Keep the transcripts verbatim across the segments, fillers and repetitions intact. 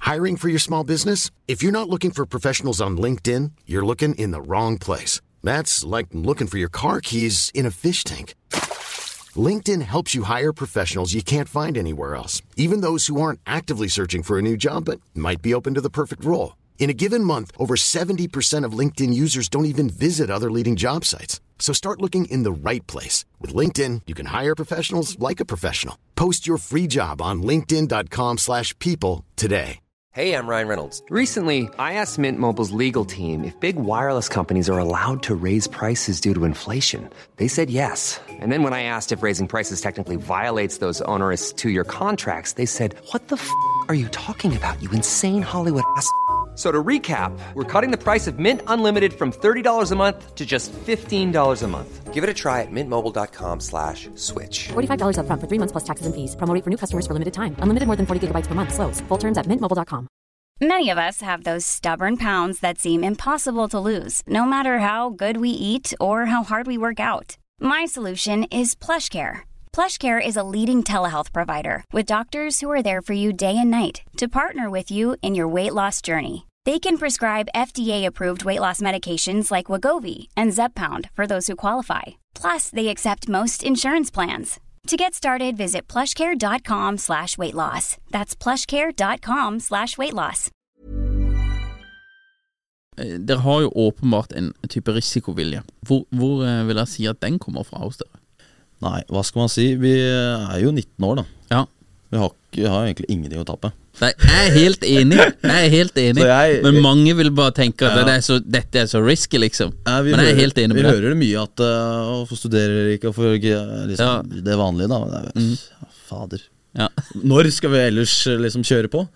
Hiring for your small business? If you're not looking for professionals on LinkedIn, you're looking in the wrong place. That's like looking for your car keys in a fish tank. LinkedIn helps you hire professionals you can't find anywhere else, even those who aren't actively searching for a new job but might be open to the perfect role. In a given month, over seventy percent of LinkedIn users don't even visit other leading job sites. So start looking in the right place. With LinkedIn, you can hire professionals like a professional. Post your free job on linkedin.com slash people today. Hey, I'm Ryan Reynolds. Recently, I asked Mint Mobile's legal team if big wireless companies are allowed to raise prices due to inflation. They said yes. And then when I asked if raising prices technically violates those onerous two-year contracts, they said, what the f*** are you talking about, you insane Hollywood ass f- So to recap, we're cutting the price of Mint Unlimited from thirty dollars a month to just fifteen dollars a month. Give it a try at mintmobile.com slash switch. forty-five dollars up front for three months plus taxes and fees. Promo rate for new customers for limited time. Unlimited more than forty gigabytes per month. Slows full terms at mint mobile dot com. Many of us have those stubborn pounds that seem impossible to lose, no matter how good we eat or how hard we work out. My solution is PlushCare. PlushCare is a leading telehealth provider with doctors who are there for you day and night to partner with you in your weight loss journey. They can prescribe F D A-approved weight loss medications like Wegovy and Zepbound for those who qualify. Plus, they accept most insurance plans. To get started, visit plushcare.com slash weight loss. That's plushcare.com slash weight loss. Dere har jo åpenbart en type risikovilje. Hvor, hvor vil jeg si at den kommer fra hos dere? Nei, hva skal man si? Vi er jo nitten år da. Ja. Vi har, vi har egentlig ingenting å tappe. Nei, jeg er helt enig. Jeg er helt enig. jeg, Men mange vil bare tenke at ja. det er så, dette er så risky, liksom. Ja, Men jeg er hører, helt enig med vi det. Vi hører det mye at uh, å få studere ikke, for liksom, ja. det vanlige da. Det er, mm. Fader. Ja. Når skal vi ellers liksom kjøre på?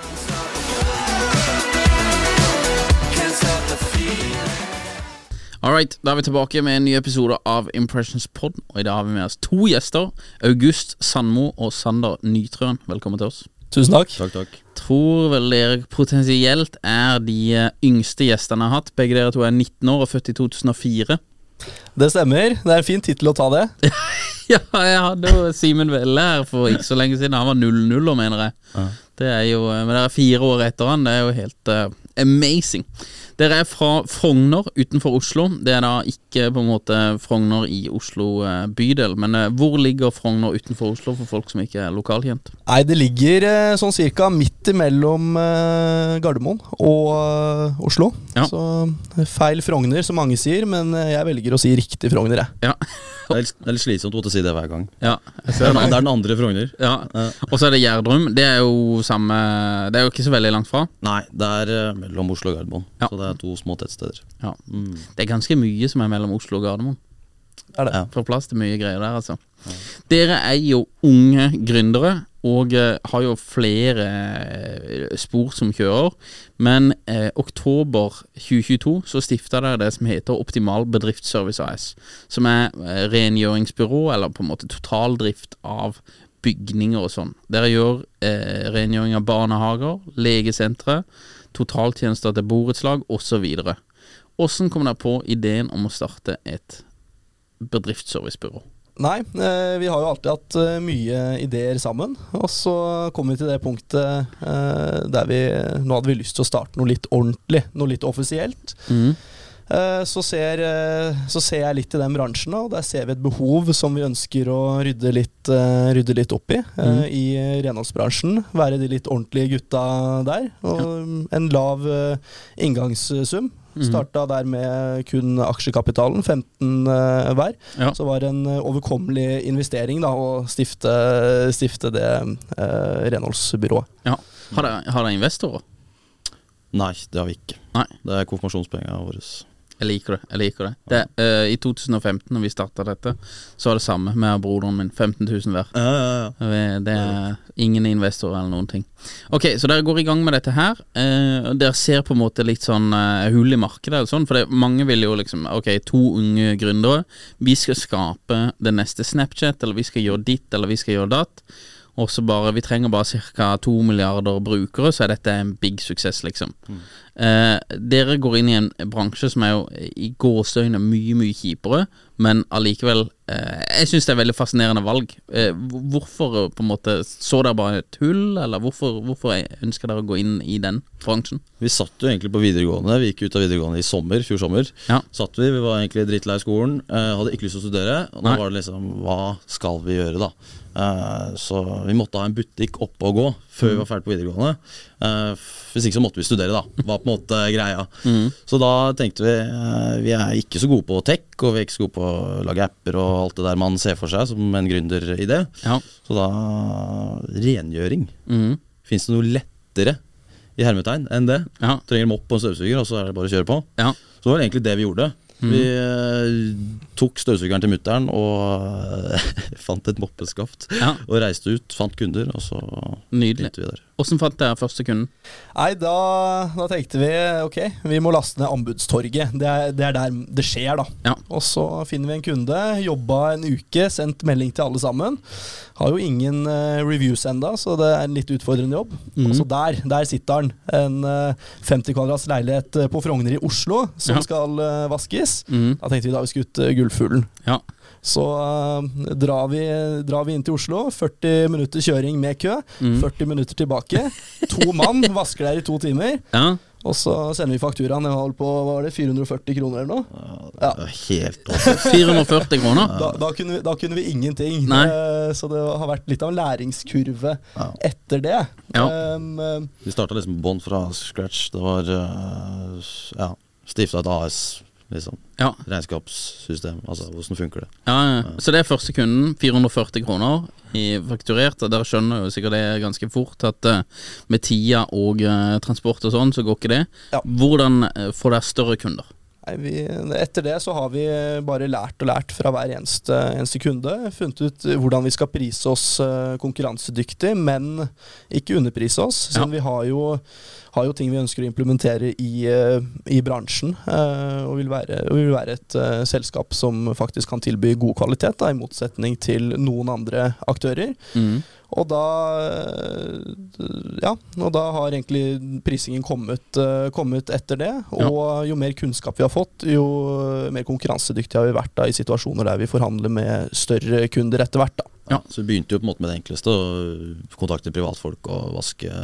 Alright, da er vi tilbake med en ny episode av Impressions Pod. Og i dag har vi med oss to gjester, August Sandmo og Sander Nytrøen. Velkommen til oss. Tusen takk. Takk, takk. Tror vel dere potensielt er de yngste gjestene jeg har hatt. Begge dere to er nitten år og født i to tusen og fire. Det stemmer, det er en fin titel å ta det. Ja, jeg hadde jo Simen Velle her for ikke så lenge siden. Han var null null, mener jeg. Ja. Det er jo, men det er fire år etter han. Det er jo helt uh, amazing. Dere er fra Frogner utenfor Oslo. Det er da ikke på en måte Frogner i Oslo uh, bydel. Men uh, hvor ligger Frogner utenfor Oslo for folk som ikke er lokalkjent? Nei, det ligger uh, sånn cirka midt imellom uh, Gardermoen og uh, Oslo. Ja. Så feil Frogner, som mange sier, men uh, jeg velger å si riktig Frogner, jeg. Ja. Det er, det er litt slitsomt å måtte si det hver gang. Ja, det, er, det er den andre Frogner. Ja. Ja. Og så er det Gjerdrum. Det er jo samme. Det er jo ikke så veldig langt fra. Nei, det er uh, mellom Oslo og Gardermoen. Ja. Så det er to små tettsteder. Ja. Mm. Det er ganske mye som er mellom Oslo og Gardermoen. Er det? Ja. For plass til mye greier der, altså. Ja. Dere er jo unge gründere og uh, har jo flere uh, spor som kjører. Men uh, oktober tjue tjueto så stiftet dere det som heter Optimal Bedriftsservice A S, som er uh, rengjøringsbyrå, eller på en måte totaldrift av bygninger og sånn. Dere gjør uh, rengjøring av barnehager, legesentre, totaltjenester til borettslag og så videre. Hvordan kom dere på ideen om å starte et bedriftsservicebyrå? Nei, eh, vi har jo alltid hatt eh, mye ideer sammen, og så kom vi til det punktet eh, der vi, nå hadde vi lyst til å starte noe litt ordentlig, noe litt offisielt. Mm. Eh, så, ser, eh, så ser jeg litt i den bransjen, og der ser vi et behov som vi ønsker å rydde litt, eh, rydde litt opp i, eh, mm. i renholdsbransjen, være de litt ordentlige gutta der, og ja. En lav eh, inngangssum. Starta der med kun aksjekapitalen, femten uh, hver. Ja. Så var det en overkommelig investering da, å stifte, stifte det uh, renholdsbyrået. Ja. Har dere, har dere investorer? Nei, det har vi ikke. Nei. Det er konfirmasjonspengene våre. Jeg liker det, jeg liker det, det uh, I to tusen og femten når vi startet dette, så var det samme med broderen min, femten tusen hver. Ja, ja, ja. Det er ingen investorer eller noen ting. Ok, så dere går i gang med dette her, uh, og dere ser på en måte litt sånn uh, hull i markedet eller sånn, for det, mange vil jo liksom, ok, to unge gründere, vi skal skape det neste Snapchat, eller vi skal gjøre ditt, eller vi skal gjøre datt, og så bare, vi trenger bare cirka to milliarder brukere, så er dette en big suksess liksom. Mm. Eh, dere går inn i en bransje som er jo i gåsøyne mye, mye kjipere, men allikevel eh, jeg synes det er veldig fascinerende valg. Eh, hvorfor på en måte så dere bare et hull, eller hvorfor, hvorfor ønsker dere å gå inn i den bransjen? Vi satt jo egentlig på videregående. Vi gikk ut av videregående i sommer, fjor sommer. Ja. Satt vi, vi var egentlig drittlei skolen, eh, hadde ikke lyst til å studere. Og nå Nei. var det liksom, hva skal vi gjøre da? Eh, så vi måtte ha en butikk oppe og gå før mm. vi var ferdig på videregående. eh, Hvis ikke så måtte vi studere da, var på en måte greia. mm. Så da tenkte vi eh, vi er ikke så gode på tech, og vi er ikke så gode på å lage apper og alt det der man ser for seg som en gründeridé. Ja. Så da rengjøring. mm. Finnes det noe lettere i hermetegn enn det? Ja. Trenger mopp på en støvsuger, og så er det bare å kjøre på. Ja. Så det var egentlig det vi gjorde. Mm. Vi eh, tok støvsugeren til mutteren og fant et moppeskaft, ja. Og reiste ut, fant kunder, og så Nydelig. Vi der. Hvordan fant dere første kunden? Nei, da, da tenkte vi, ok, vi må laste ned anbudstorget. Det er, det er der det skjer da. Ja. Og så finner vi en kunde, jobbet en uke, sendt melding til alle sammen. Har jo ingen uh, reviews enda, så det er en litt utfordrende jobb. Mm. Og så der, der sitter han. En uh, femti kvadrats leilighet på Frogner i Oslo, som ja. skal uh, vaskes. Mm. Da tenkte vi da vi skulle ut uh, Gullfuglen. Ja. Så uh, drar, vi, drar vi inn til Oslo, førti minutter kjøring med kø, mm. førti minutter tilbake, to mann vasker der i to timer, ja. Og så sender vi fakturaen, jeg holdt på, hva var det, fire hundre og førti kroner eller noe? Ja, det er helt også. fire hundre og førti kroner? Da, da, kunne vi, da kunne vi ingenting, uh, så det har vært litt av en læringskurve ja. etter det. Ja. Um, vi startet liksom bånd fra scratch, det var uh, ja, stiftet et A S, liksom. Ja. Regnskapssystem, altså hvordan funker det? Ja, ja. Så det er første kunden, fire hundre og førti kroner i fakturert, og dere skjønner jo sikkert det ganske fort at uh, med tida og uh, transport og sånn, så går ikke det. Ja. Hvordan uh, får dere større kunder? Nei, vi, etter det så har vi bare lært og lært fra hver eneste, eneste kunde, funnet ut hvordan vi skal prise oss uh, konkurransedyktig, men ikke underprise oss, siden ja. vi har jo har jo ting vi ønsker å implementere i, uh, i bransjen, uh, og vil være, og vil være et uh, selskap som faktisk kan tilby god kvalitet, da, i motsetning til noen andre aktører. Mm. Og da, ja, og da har egentlig prisingen kommet, uh, kommet etter det, og ja. jo mer kunnskap vi har fått, jo mer konkurransedyktige har vi vært da, i situasjoner der vi forhandler med større kunder etter hvert. Da. Ja, så vi begynte jo på en måte med det enkleste, å kontakte privatfolk og vaske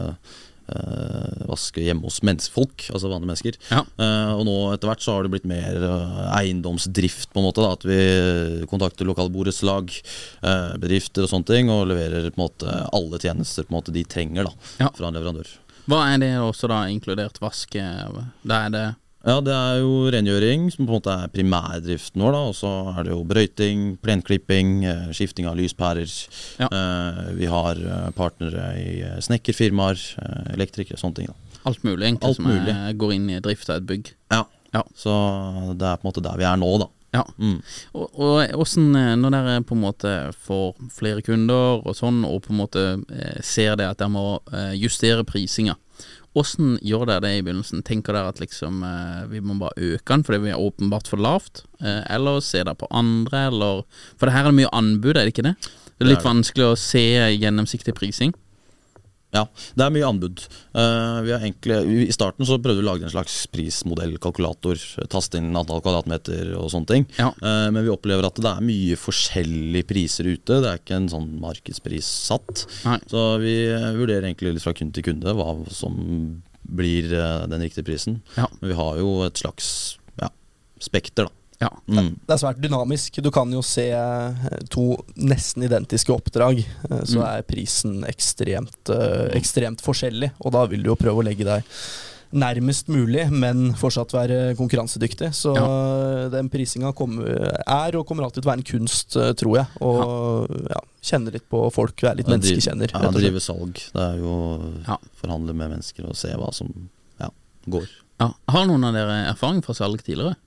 Uh, vaske hjemme hos menneskefolk, altså vanlige mennesker. Ja. Uh, og nå etter hvert så har det blitt mer uh, eiendomsdrift på en måte da, at vi kontakter lokale borettslag, uh, bedrifter og sånne ting, og leverer på en måte alle tjenester på en måte de trenger da, ja. fra en leverandør. Hva er det også da, inkludert vaske? Da er det Ja, det er jo rengjøring som på en måte er primærdriften vår da, og så er det jo brøyting, plenklipping, eh, skifting av lyspærer. Ja. Eh, vi har partnere i snekkerfirmaer, eh, elektrikere og sånne ting da. Alt mulig egentlig Alt som mulig. Er, går inn i drift av et bygg. Ja. ja, så det er på en måte der vi er nå da. Ja, mm. og, og hvordan, når dere på en måte får flere kunder og sånn, og på en måte eh, ser det at dere må eh, justere prisinga, hvordan gjør dere det i begynnelsen? Tenker dere at liksom eh, vi må bare øke den fordi vi er åpenbart for lavt, eh, eller ser dere på andre, eller for det her er det mye anbud, er det ikke det? Det er litt det er det. Vanskelig å se gjennomsiktig prising. Ja, det er mye anbud. Uh, vi har egentlig, I starten så prøvde vi å lage en slags prismodell, kalkulator, taste inn antall kvadratmeter og sånne ting. Ja. Uh, men vi opplever at det er mye forskjellige priser ute. Det er ikke en sånn markedspris satt. Nei. Så vi vurderer egentlig litt fra kunde til kunde hva som blir uh, den riktige prisen. Ja. Men vi har jo et slags ja, spekter da. Ja. Mm. Det er svært dynamisk. Du kan jo se to nesten identiske oppdrag, så mm. er prisen ekstremt, ekstremt forskjellig, og da vil du jo prøve å legge deg nærmest mulig, men fortsatt være konkurransedyktig. Så ja. den prisinga er og kommer alltid til å være en kunst, tror jeg, og ja, kjenne litt på folk, være litt menneskekjenner. Ja, drive salg. Det er jo ja. forhandle med mennesker og se hva som ja, går. Ja. Har noen av dere erfaring fra salg tidligere?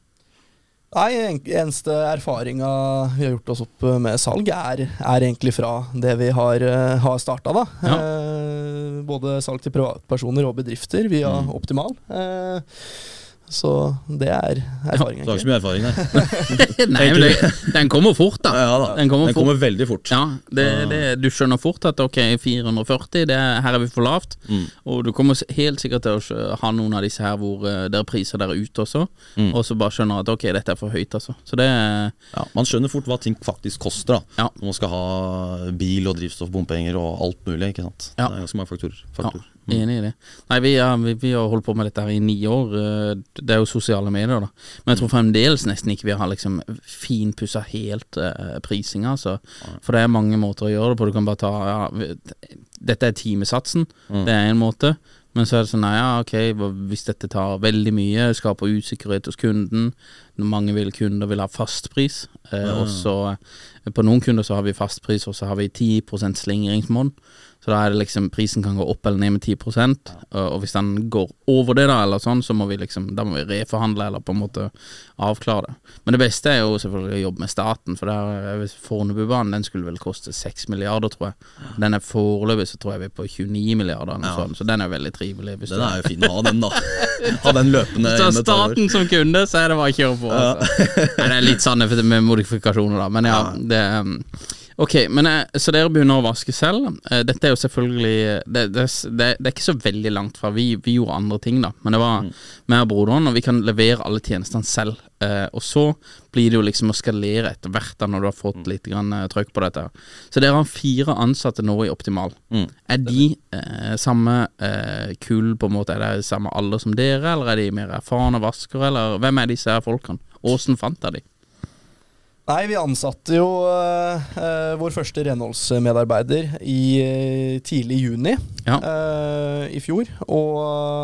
Nei, eneste erfaringa vi har gjort oss opp med salg er, er egentlig fra det vi har, har startet da. Ja. Eh, både salg til privatpersoner og bedrifter via mm. Optimal. Eh, Så det er erfaring. Du har ikke så mye erfaring her. Nei, men det, den kommer fort da. Ja, da. Den kommer, den kommer veldig fort. Ja, det, det, du skjønner fort at ok, fire hundre og førti, det er, her er vi for lavt. Mm. Og du kommer helt sikkert til å ha noen av disse her hvor uh, det er priser der ute også, mm. og så bare skjønner at ok, dette er for høyt altså. Så det ja, man skjønner fort hva ting faktisk koster da. Ja. Når man skal ha bil og drivstoff, bompenger og alt mulig, ikke sant? Ja. Det er ganske mange faktorer. faktorer. Ja. Enig i det. Nei, vi, ja, vi, vi har holdt på med dette her i ni år. Det er jo sosiale medier da. Men jeg tror fremdeles nesten ikke vi har liksom finpusset helt uh, prising altså. For det er mange måter å gjøre det på. Du kan bare ta ja, dette er timesatsen. Mm. Det er en måte. Men så er det sånn, nei, ja, ok, hvis dette tar veldig mye, skaper usikkerhet hos kunden, mange vil kunder vil ha fastpris, eh, mm. og så på noen kunder så har vi fastpris, og så har vi ti prosent slingringsmål, så da er det liksom, prisen kan gå opp eller ned med ti prosent, og, og hvis den går over det da, eller sånn, så må vi liksom, da må vi reforhandle, eller på en måte avklare det. Men det beste er jo selvfølgelig å jobbe med staten, for der, Fornebubanen, den skulle vel koste seks milliarder, tror jeg. Den er foreløpig, så tror jeg vi er på tjueni milliarder, eller ja. Sånn, så den er veldig trivelig. Den er jo fin å ha den da. Ha den løpende. Så staten som kunde, så er det bare å kjøre på. Ja. Altså. Nei, det er litt sann med modifikasjoner da, men ja, ja. det um, ok, men så dere begynner å vaske selv. Dette er jo selvfølgelig det, det, det, det er ikke så veldig langt fra vi, vi gjorde andre ting da, men det var mm. med broderen, og vi kan levere alle tjenestene selv, eh, og så blir det jo liksom å skalere etter hvert da, når du har fått litt grann trøkk på dette. Så dere har fire ansatte nå i Optimal. Mm. Er de eh, samme eh, kull på en måte, er det samme alder som dere, eller er de mer erfarne vaskere, eller hvem er disse her folkene? Hvordan fant dere de? Nei, vi ansatte jo uh, uh, vår første renholdsmedarbeider i uh, tidlig juni ja. uh, i fjor, og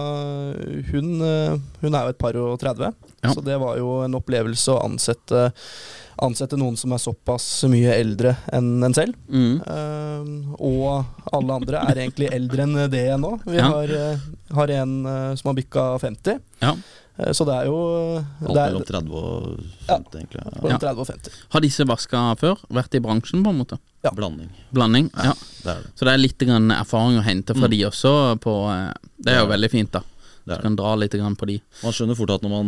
uh, hun, uh, hun er jo et par og tredve, ja. Så det var jo en opplevelse å ansette, ansette noen som er såpass mye eldre enn en selv, mm. uh, og alle andre er egentlig eldre enn det nå. Vi ja. har, uh, har en uh, som har bykka femti, ja. Så det er jo alt mellom tretti og femti, egentlig. Ja, tretti og femti. Har disse vasket før? Vært i bransjen på en måte? Ja. Blanding. Blanding, ja. Det er det. Så det er litt grann erfaring å hente fra mm. de også på, det er jo veldig fint da. Du kan dra litt grann på de. Man skjønner fort at når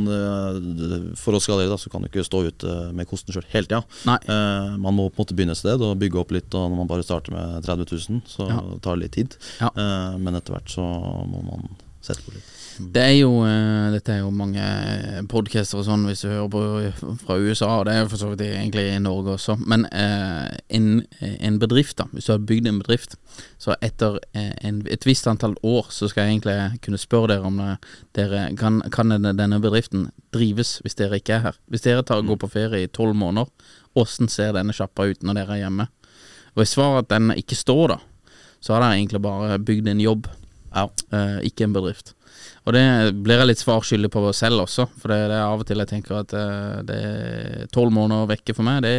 man, for å skalere da, så kan du ikke stå ut med kosten selv hele tiden. Nei. Eh, man må på en måte begynne et sted og bygge opp litt, og når man bare starter med tretti tusen, så ja. tar det litt tid. Ja. Eh, men etter hvert så må man sette på litt. Det er jo, uh, dette er jo mange podcaster og sånn hvis du hører på fra U S A, og det er jo for så vidt egentlig i Norge også, men uh, en, en bedrift da, hvis du har bygd en bedrift, så etter uh, en, et visst antall år så skal jeg egentlig kunne spørre dere om uh, dere kan, kan denne bedriften drives hvis dere ikke er her. Hvis dere tar, går på ferie i tolv måneder, hvordan ser denne sjappa ut når dere er hjemme? Og i svaret at den ikke står da, så har dere egentlig bare bygd en jobb, ja. uh, ikke en bedrift. Og det blir jeg litt svarskyldig på selv også, for det, det er av og til jeg tenker at uh, det er tolv måneder vekke for meg, det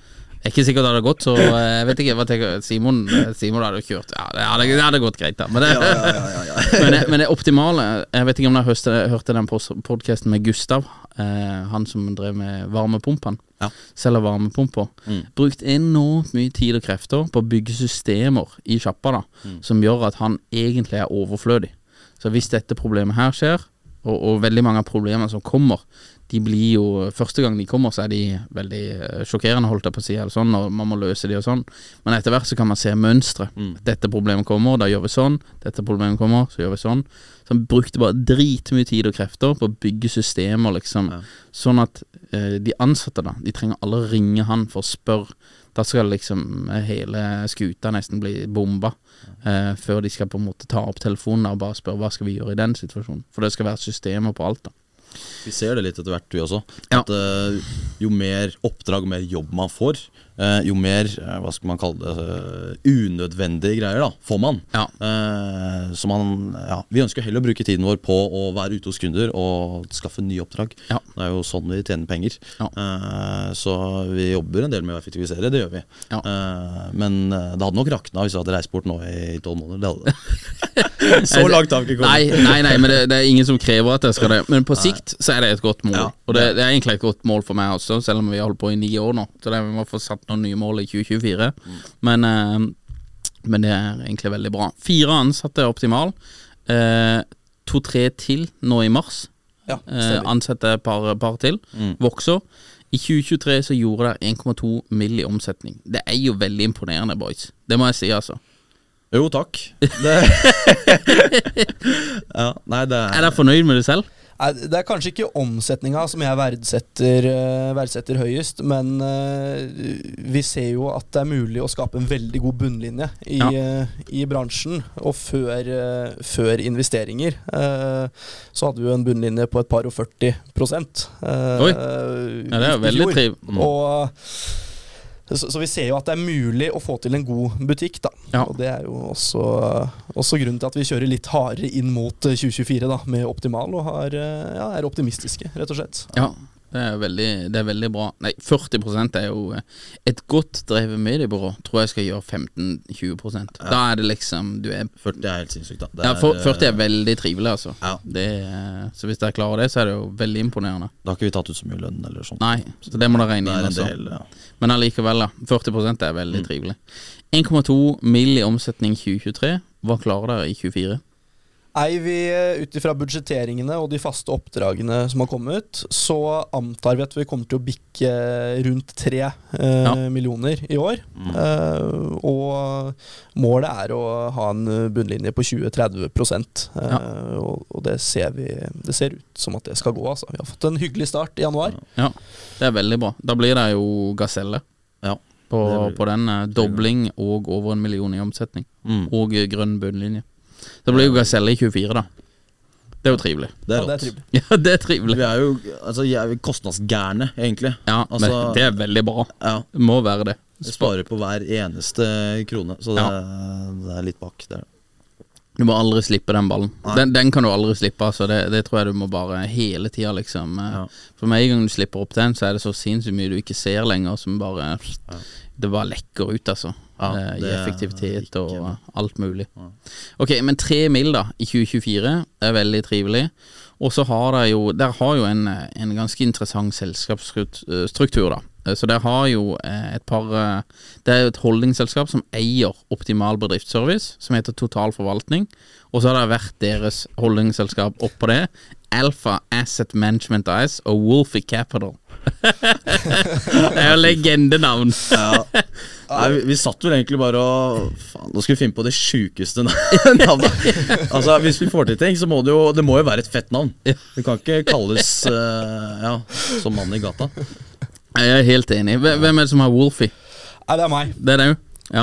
er ikke sikkert det hadde gått, så jeg vet ikke hva tenker Simon, Simon hadde kjørt, ja det hadde, det hadde gått greit da, men det, ja, ja, ja, ja. men, det men det optimale, jeg vet ikke om dere hørte, hørte den podcasten med Gustav, uh, han som drev med varmepumpen, ja. Selger varmepumper, mm. brukt enormt mye tid og krefter på å bygge systemer i sjappa da, mm. som gjør at han egentlig er overflødig. Så hvis dette problemet her skjer, og, og veldig mange av problemene som kommer, de blir jo, første gang de kommer så er de veldig sjokkerende holdt jeg på å si, eller sånn, og man må løse de og sånn, men etter hvert så kan man se mønstre. Mm. Dette problemet kommer, da gjør vi sånn, dette problemet kommer, så gjør vi sånn. Så han brukte bare dritmye tid og krefter på å bygge systemer liksom, ja. Sånn at eh, de ansatte da, de trenger alle ringe han for å spørre. Da skal liksom hele skuta nesten bli bomba eh, før de skal på en måte ta opp telefonen og bare spørre hva skal vi gjøre i den situasjonen. For det skal være systemer på alt da. Vi ser det litt etter hvert vi også, ja. At uh, jo mer oppdrag og mer jobb man får, uh, jo mer, uh, hva skal man kalle det, uh, unødvendige greier da, får man. Ja. Uh, så man, ja, vi ønsker heller å bruke tiden vår på å være ute hos kunder og skaffe nye oppdrag. Ja. Det er jo sånn vi tjener penger. Ja. Uh, så vi jobber en del med å effektivisere, det gjør vi. Ja. Uh, men uh, det hadde nok rakna hvis vi hadde reist bort nå i tolv måneder, det hadde det. Så langt har vi ikke kommet. Nei, nei, nei, men det, det er ingen som krever at jeg skal det. Men på sikt så er det et godt mål, ja, og det, det er egentlig et godt mål for meg også, selv om vi har holdt på i ni år nå, så det, vi må få satt noen nye mål i tjue tjuefire, mm. men, eh, men det er egentlig veldig bra. Fire ansatte er optimal, eh, to-tre til nå i mars, Ja, eh, Ansette et par, par til. Mm. Vokser. I tjue tjuetre så gjorde det en komma to mill. I omsetning. Det er jo veldig imponerende, boys. Det må jeg si, altså. Jo, takk. Det ja, nei, det er Er dere fornøyd med det selv? Nei, det er kanskje ikke omsetninga som jeg verdsetter, uh, verdsetter høyest, men uh, vi ser jo at det er mulig å skape en veldig god bunnlinje i, Ja. uh, i bransjen. Og før, uh, før investeringer uh, så hadde vi jo en bunnlinje på et par og førti prosent. Uh, Oi. Ja, det er jo veldig triv. Mm. Og Så, så vi ser jo at det er mulig å få til en god butikk, da. Ja. Og det er jo også, også grunnen til at vi kjører litt hardere inn mot tjue tjuefire da, med Optimal, og har, ja, er optimistiske, rett og slett. Ja, det er veldig, det er veldig bra. Nei, førti prosent er jo et godt drevet mediebyrå. Tror jeg skal gjøre femten til tjue prosent. Ja. Da er det liksom du er, førti er helt sinnssykt, da. Det ja, er, for, førti er veldig trivelig, altså. Ja. Det, så hvis dere klarer det, så er det jo veldig imponerende. Da har ikke vi tatt ut så mye lønn eller sånt. Nei, så det må dere regne Det inn er en også. del, ja. Men allikevel, da. førti prosent er veldig trivelig. en komma to mill. I omsetning tjue tjuetre. Hva klarer dere i tjuefire? Nei, vi ut ifra budsjetteringene og de faste oppdragene som har kommet, så antar vi at vi kommer til å bikke rundt tre eh, Ja. millioner i år. Mm. Eh, og målet er å ha en bunnlinje på tjue til tretti prosent. Eh, Ja. og, og det ser vi Det ser ut som at det skal gå, altså. Vi har fått en hyggelig start i januar. Ja, det er veldig bra. Da blir det jo Gazelle Ja. på, Det blir- på den. eh, Dobling og over en million i omsetning. Mm. Og eh, grønn bunnlinje. Det blir jo Gazelle i tjuefire, da. Det er jo trivelig. Det er Ja, det er rått. trivelig. Ja, det er trivelig. Vi er jo altså, jeg er jo kostnadsgærne, egentlig. Ja, Altså- men det er veldig bra. Ja, Det må være det. vi sparer på hver eneste krone, så det, det er litt bak. Det er. Du må aldri slippe den ballen. Nei. Den, den kan du aldri slippe, altså. Det, det tror jeg du må bare hele tida, liksom. eh, Ja. For med en gang du slipper opp den, så er det så sinnssykt mye du ikke ser lenger, som bare Det bare lekker ut, altså. Ja, eh, I det er effektivitet ikke og bra. alt mulig. Ja. Ok, men tre mil da i tjue tjuefire er veldig trivelig. Og så har de jo Der har jo en, en ganske interessant selskapsstruktur, da. Eh, Så der har jo eh, et par eh, Det er jo et holdningsselskap som eier Optimal bedriftsservice, som heter Total Forvaltning. Og så har det vært deres holdningsselskap oppå det, Alpha Asset Management Ice og Wolfie Capital. Det er jo legendenavn. Ja. Nei, vi, vi satt vel egentlig bare og faen, nå skal vi finne på det sjukeste navnet. Altså, hvis vi får til ting, så må det jo Det må jo være et fett navn. Det kan ikke kalles uh, ja, som mann i gata. Jeg er helt enig. Hvem hvem er det som har Wolfie? Nei, det er meg. Det er det jo. Ja.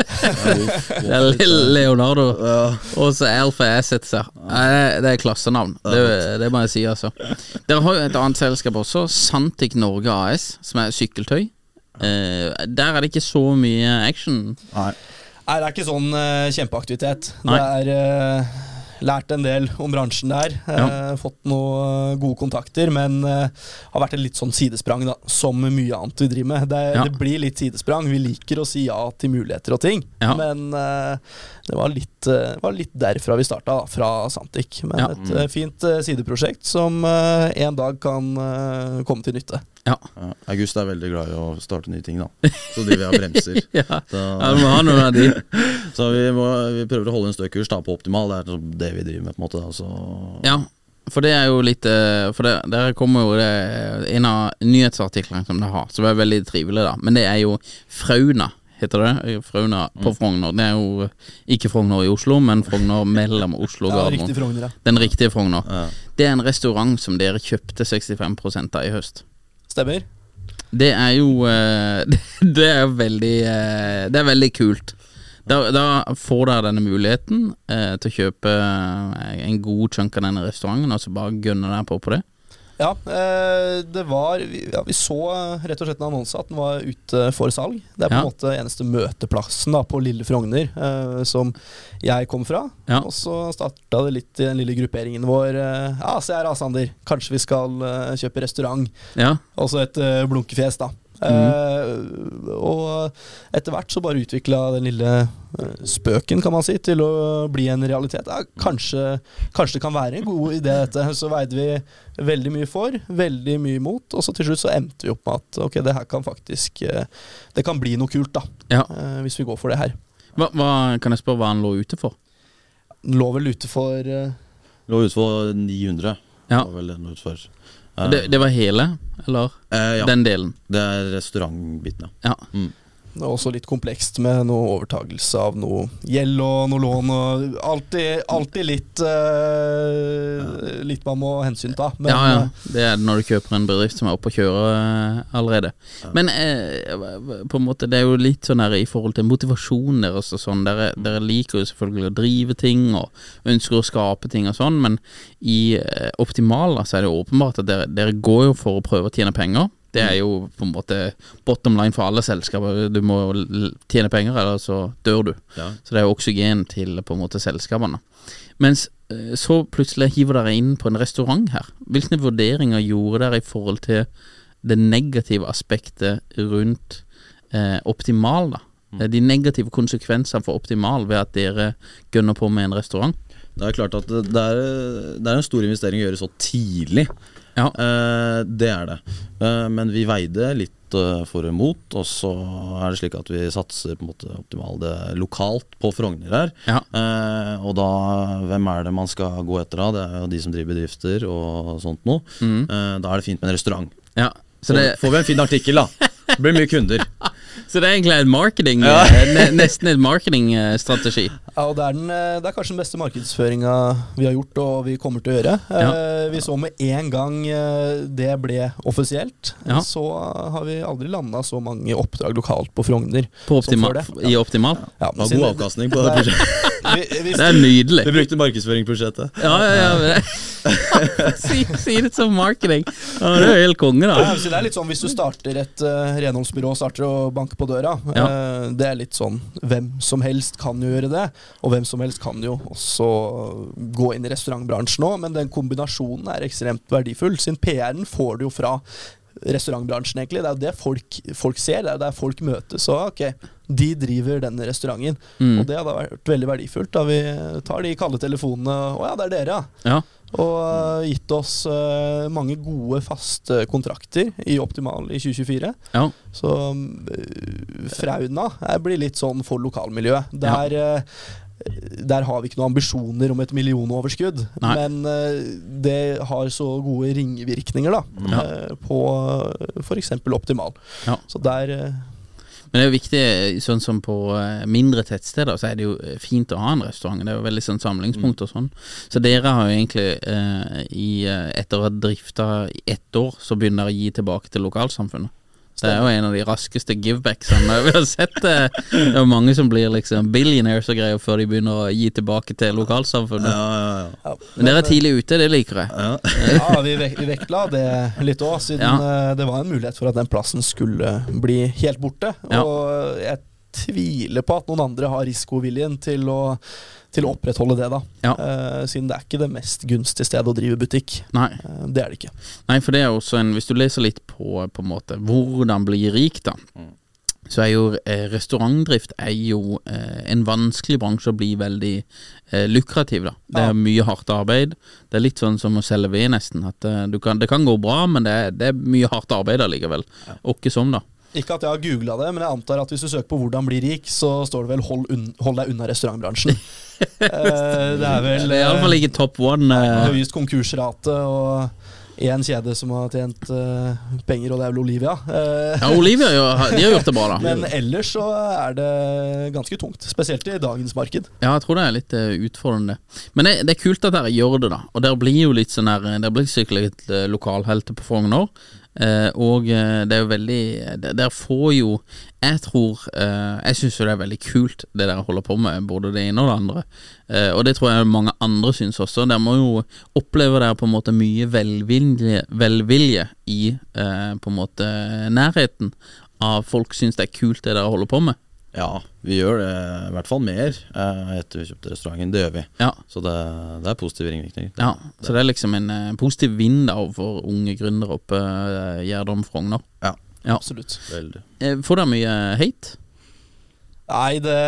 Det er lille Leonardo. Og så Alpha Assets. Ja. Nei, Det er klassenavn. Det, det må jeg si, altså. Dere har jo et annet selskap også, Santic Norge A S, som er sykkeltøy. Eh, der er det ikke så mye action. Nei. Nei, det er ikke sånn eh, kjempeaktivitet. Nei. Det er eh, lært en del om bransjen der. Eh, fått noen gode kontakter, men eh, har vært en litt sånn sidesprang, da, som mye annet vi driver med. Det, Ja. det blir litt sidesprang. Vi liker å si ja til muligheter og ting, Ja. men eh, det var litt, eh, var litt derfra vi starta, da, fra Santic. Men Ja. et eh, fint eh, sideprosjekt som eh, en dag kan eh, komme til nytte. Ja. Ja, August er veldig glad i å starte nye ting, da. Så driver vi og bremser. Ja. Så, Ja, du må ha noen av de. så vi, må, vi prøver å holde en stø kurs da, på Optimal. Det er liksom det vi driver med, på en måte. Da. Så, Ja, for det er jo litt eh, For det, der kommer jo det en av nyhetsartiklene som det har, som er veldig trivelig, da. Men det er jo Frauna, heter det. Frauna på Frogner. Det er jo ikke Frogner i Oslo, men Frogner mellom Oslo og Ja, Gardermoen. riktig Frogner, ja. Den riktige Frogner. ja. Det er en restaurant som dere kjøpte sekstifem prosent av i høst. Stemmer. Det er jo eh, Det er veldig eh, Det er veldig kult. Da, da får dere denne muligheten eh, til å kjøpe eh, en god chunk av denne restauranten, og så bare gønne deg på på det. Ja, eh, det var vi, ja, vi så eh, rett og slett en annonse at den var ute for salg. Det er på en Ja. måte eneste møteplassen da, på Lille Frogner eh, som jeg kom fra. Ja. Og så starta det litt i den lille grupperingen vår. Eh, ja, se her da, Sander. Kanskje vi skal eh, kjøpe restaurant. Ja, Også et eh, blunkefjes, da. Eh, og etter hvert så bare utvikla den lille eh, spøken, kan man si, til å bli en realitet. Ja, kanskje, kanskje det kan være en god idé, dette. Så veide vi veldig mye for, veldig mye imot, og så til slutt så endte vi opp med at ok, det her kan faktisk eh, Det kan bli noe kult, da. ja. eh, hvis vi går for det her. Hva, hva kan jeg spørre hva han lå ute for? Den lå vel ute for eh, Lå ute for ni hundre. Ja. var vel den utfor. Det, det var hele, eller Eh, ja, den delen? det er restaurantbiten, ja. Ja. Mm. Det er også litt komplekst med noe overtagelse av noe gjeld og noe lån og alltid, alltid litt uh, litt man må hensynta. Men, ja, ja. Det er når du kjøper en bedrift som er oppe å kjøre uh, allerede. Ja. Men uh, på en måte det er jo litt sånn her i forhold til motivasjon deres og sånn. Dere, dere liker jo selvfølgelig å drive ting og ønsker å skape ting og sånn, men i uh, Optimal så er det åpenbart at dere, dere går jo for å prøve å tjene penger. Det er jo på en måte bottom line for alle selskaper. Du må tjene penger, eller så dør du. Ja. Så det er jo oksygen til på en måte selskapene. Mens så plutselig hiver dere inn på en restaurant her. Hvilke vurderinger gjorde dere i forhold til det negative aspektet rundt eh, Optimal da? Mm. De negative konsekvensene for Optimal ved at dere gønner på med en restaurant? Det er klart at det er, det er en stor investering å gjøre så tidlig. Ja. Eh, det er det. Eh, men vi veide litt eh, for og imot, og så er det slik at vi satser på en måte Optimal det lokalt på Frogner her. Ja. Eh, og da, hvem er det man skal gå etter da? Det er jo de som driver bedrifter og sånt noe. Mm. Eh, da er det fint med en restaurant. Ja. Så det... får vi en fin artikkel da. Det blir mye kunder. Så det er egentlig en marketing, ja. Nesten en marketingstrategi. Ja, og det er, den, det er kanskje den beste markedsføringa vi har gjort og vi kommer til å gjøre. Ja. Vi så med en gang det ble offisielt, ja. Så har vi aldri landet så mange oppdrag lokalt på Frogner. På Optimal, ja. I Optimal? Ja, det var god avkastning på det prosjektet. Det er nydelig. Vi brukte markedsføringsprosjektet. Ja, ja, ja. si, si det som marketing. Ja, det er helt konge da. Ja, det er litt sånn hvis du starter et uh, renholdsbyrå, starter å banke på døra. Ja. Uh, det er litt sånn, hvem som helst kan jo gjøre det, og hvem som helst kan jo også gå inn i restaurantbransjen også, men den kombinasjonen er ekstremt verdifull. Sin P R-en får du jo fra restaurantbransjen egentlig. Det er jo det folk, folk ser, det er der folk møtes. Så ok, de driver denne restauranten. Mm. Og det hadde vært veldig verdifullt da vi tar de kalde telefonene. Å ja, det er dere, ja. Og uh, gitt oss uh, mange gode faste kontrakter i Optimal i tjue tjuefire. Ja. Så uh, Frauna blir litt sånn for lokalmiljøet. Der ja. uh, Der har vi ikke noen ambisjoner om et millionoverskudd, Nei. Men uh, det har så gode ringvirkninger da, ja. uh, på uh, for eksempel Optimal. Ja. Så der... Uh, Men det er jo viktig, sånn som på mindre tettsteder, så er det jo fint å ha en restaurant. Det er jo veldig sånn samlingspunkt og sånn. Så dere har jo egentlig, uh, i, etter å ha driftet i ett år, så begynner dere å gi tilbake til lokalsamfunnet. Det er jo en av de raskeste givebacksene vi har sett. Det er jo mange som blir liksom billionaires og greier før de begynner å gi tilbake til lokalsamfunnet. Ja, ja, ja. Men dere er tidlig ute, det liker jeg. Ja, ja vi, vek vi vektla det litt også, siden ja. det var en mulighet for at den plassen skulle bli helt borte. Ja. Og jeg tviler på at noen andre har risikoviljen til å til å opprettholde det da, ja. uh, siden det er ikke det mest gunstige stedet å drive butikk. Nei. Uh, det er det ikke. Nei, for det er også en, hvis du leser litt på, på en måte, hvordan bli rik da, mm. så er jo eh, restaurantdrift er jo eh, en vanskelig bransje å bli veldig eh, lukrativ da. Det er ja. mye hardt arbeid. Det er litt sånn som å selge ved nesten, at eh, du kan, det kan gå bra, men det er, det er mye hardt arbeid allikevel. Ja. Og ikke sånn da. Ikke at jeg har googlet det, men jeg antar at hvis du søker på hvordan bli rik, så står det vel hold, hold deg unna restaurantbransjen. uh, det er vel det er i alle fall ikke top one. Uh. Høyest konkursrate og en kjede som har tjent uh, penger, og det er vel Olivia. Uh, ja, Olivia, de har gjort det bra da. Men ellers så er det ganske tungt, spesielt i dagens marked. Ja, jeg tror det er litt uh, utfordrende. Men det, det er kult at dere gjør det da, og dere blir jo litt sånn her, dere blir sikkert litt uh, lokalhelte på Frogner. Uh, og uh, det er jo veldig dere får jo jeg tror uh, jeg synes jo det er veldig kult det dere holder på med, både det ene og det andre, uh, og det tror jeg mange andre synes også. Dere må jo oppleve dere på en måte mye velvilje, velvilje i uh, på en måte nærheten av folk synes det er kult det dere holder på med. Ja, vi gjør det i hvert fall mer eh, etter vi kjøpte restauranten, det gjør vi. Ja. Så det, det er positiv ringvirkning. Ja, så det er liksom en uh, positiv vind da for unge gründere oppe uh, Gjerdrum Frogner. Ja, ja. Absolutt. Veldig. Uh, får dere mye hate? Nei, det,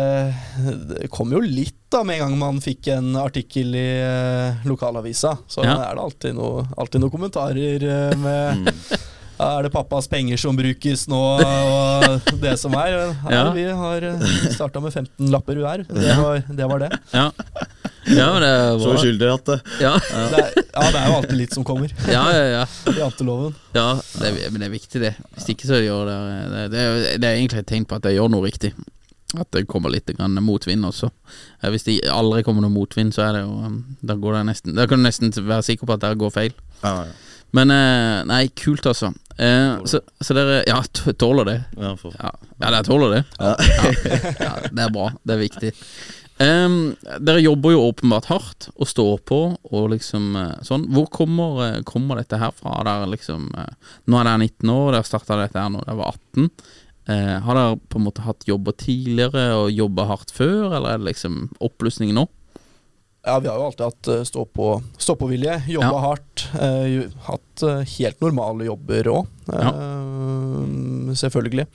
det kom jo litt da med en gang man fikk en artikkel i uh, lokalavisa. Så ja. er det alltid noe, alltid noe kommentarer uh, med... Mm. Er det pappas penger som brukes nå, og det som er? Her, ja. Vi har startet med femten lapper hver. Det var det. Var det. Ja. Ja, men det er Så bra. uskyldig at det Ja, Det er, ja, det er jo alltid litt som kommer ja, ja, ja. i janteloven. Ja, det er, men det er viktig det. Hvis ikke så gjør det Det, det, er, det er egentlig et tegn på at jeg gjør noe riktig. At det kommer litt grann motvind også. Hvis det aldri kommer noe motvind, så er det jo Da går det nesten Da kan du nesten være sikker på at det går feil. Ja, ja. Men eh, nei, kult altså. Eh, så, så dere Ja, t- tåler det. Ja, for, Ja, ja dere tåler det. Ja. Ja, det er bra. Det er viktig. Um, dere jobber jo åpenbart hardt og står på og liksom eh, sånn. Hvor kommer, eh, kommer dette her fra? Der liksom eh, Nå er dere nitten år, dere starta dette her når dere var atten. Eh, har dere på en måte hatt jobber tidligere og jobba hardt før, eller er det liksom oppblussing nå? Ja, vi har jo alltid hatt uh, stå på, stå på vilje, jobba Ja. hardt, uh, jo- hatt uh, helt normale jobber òg, uh, selvfølgelig.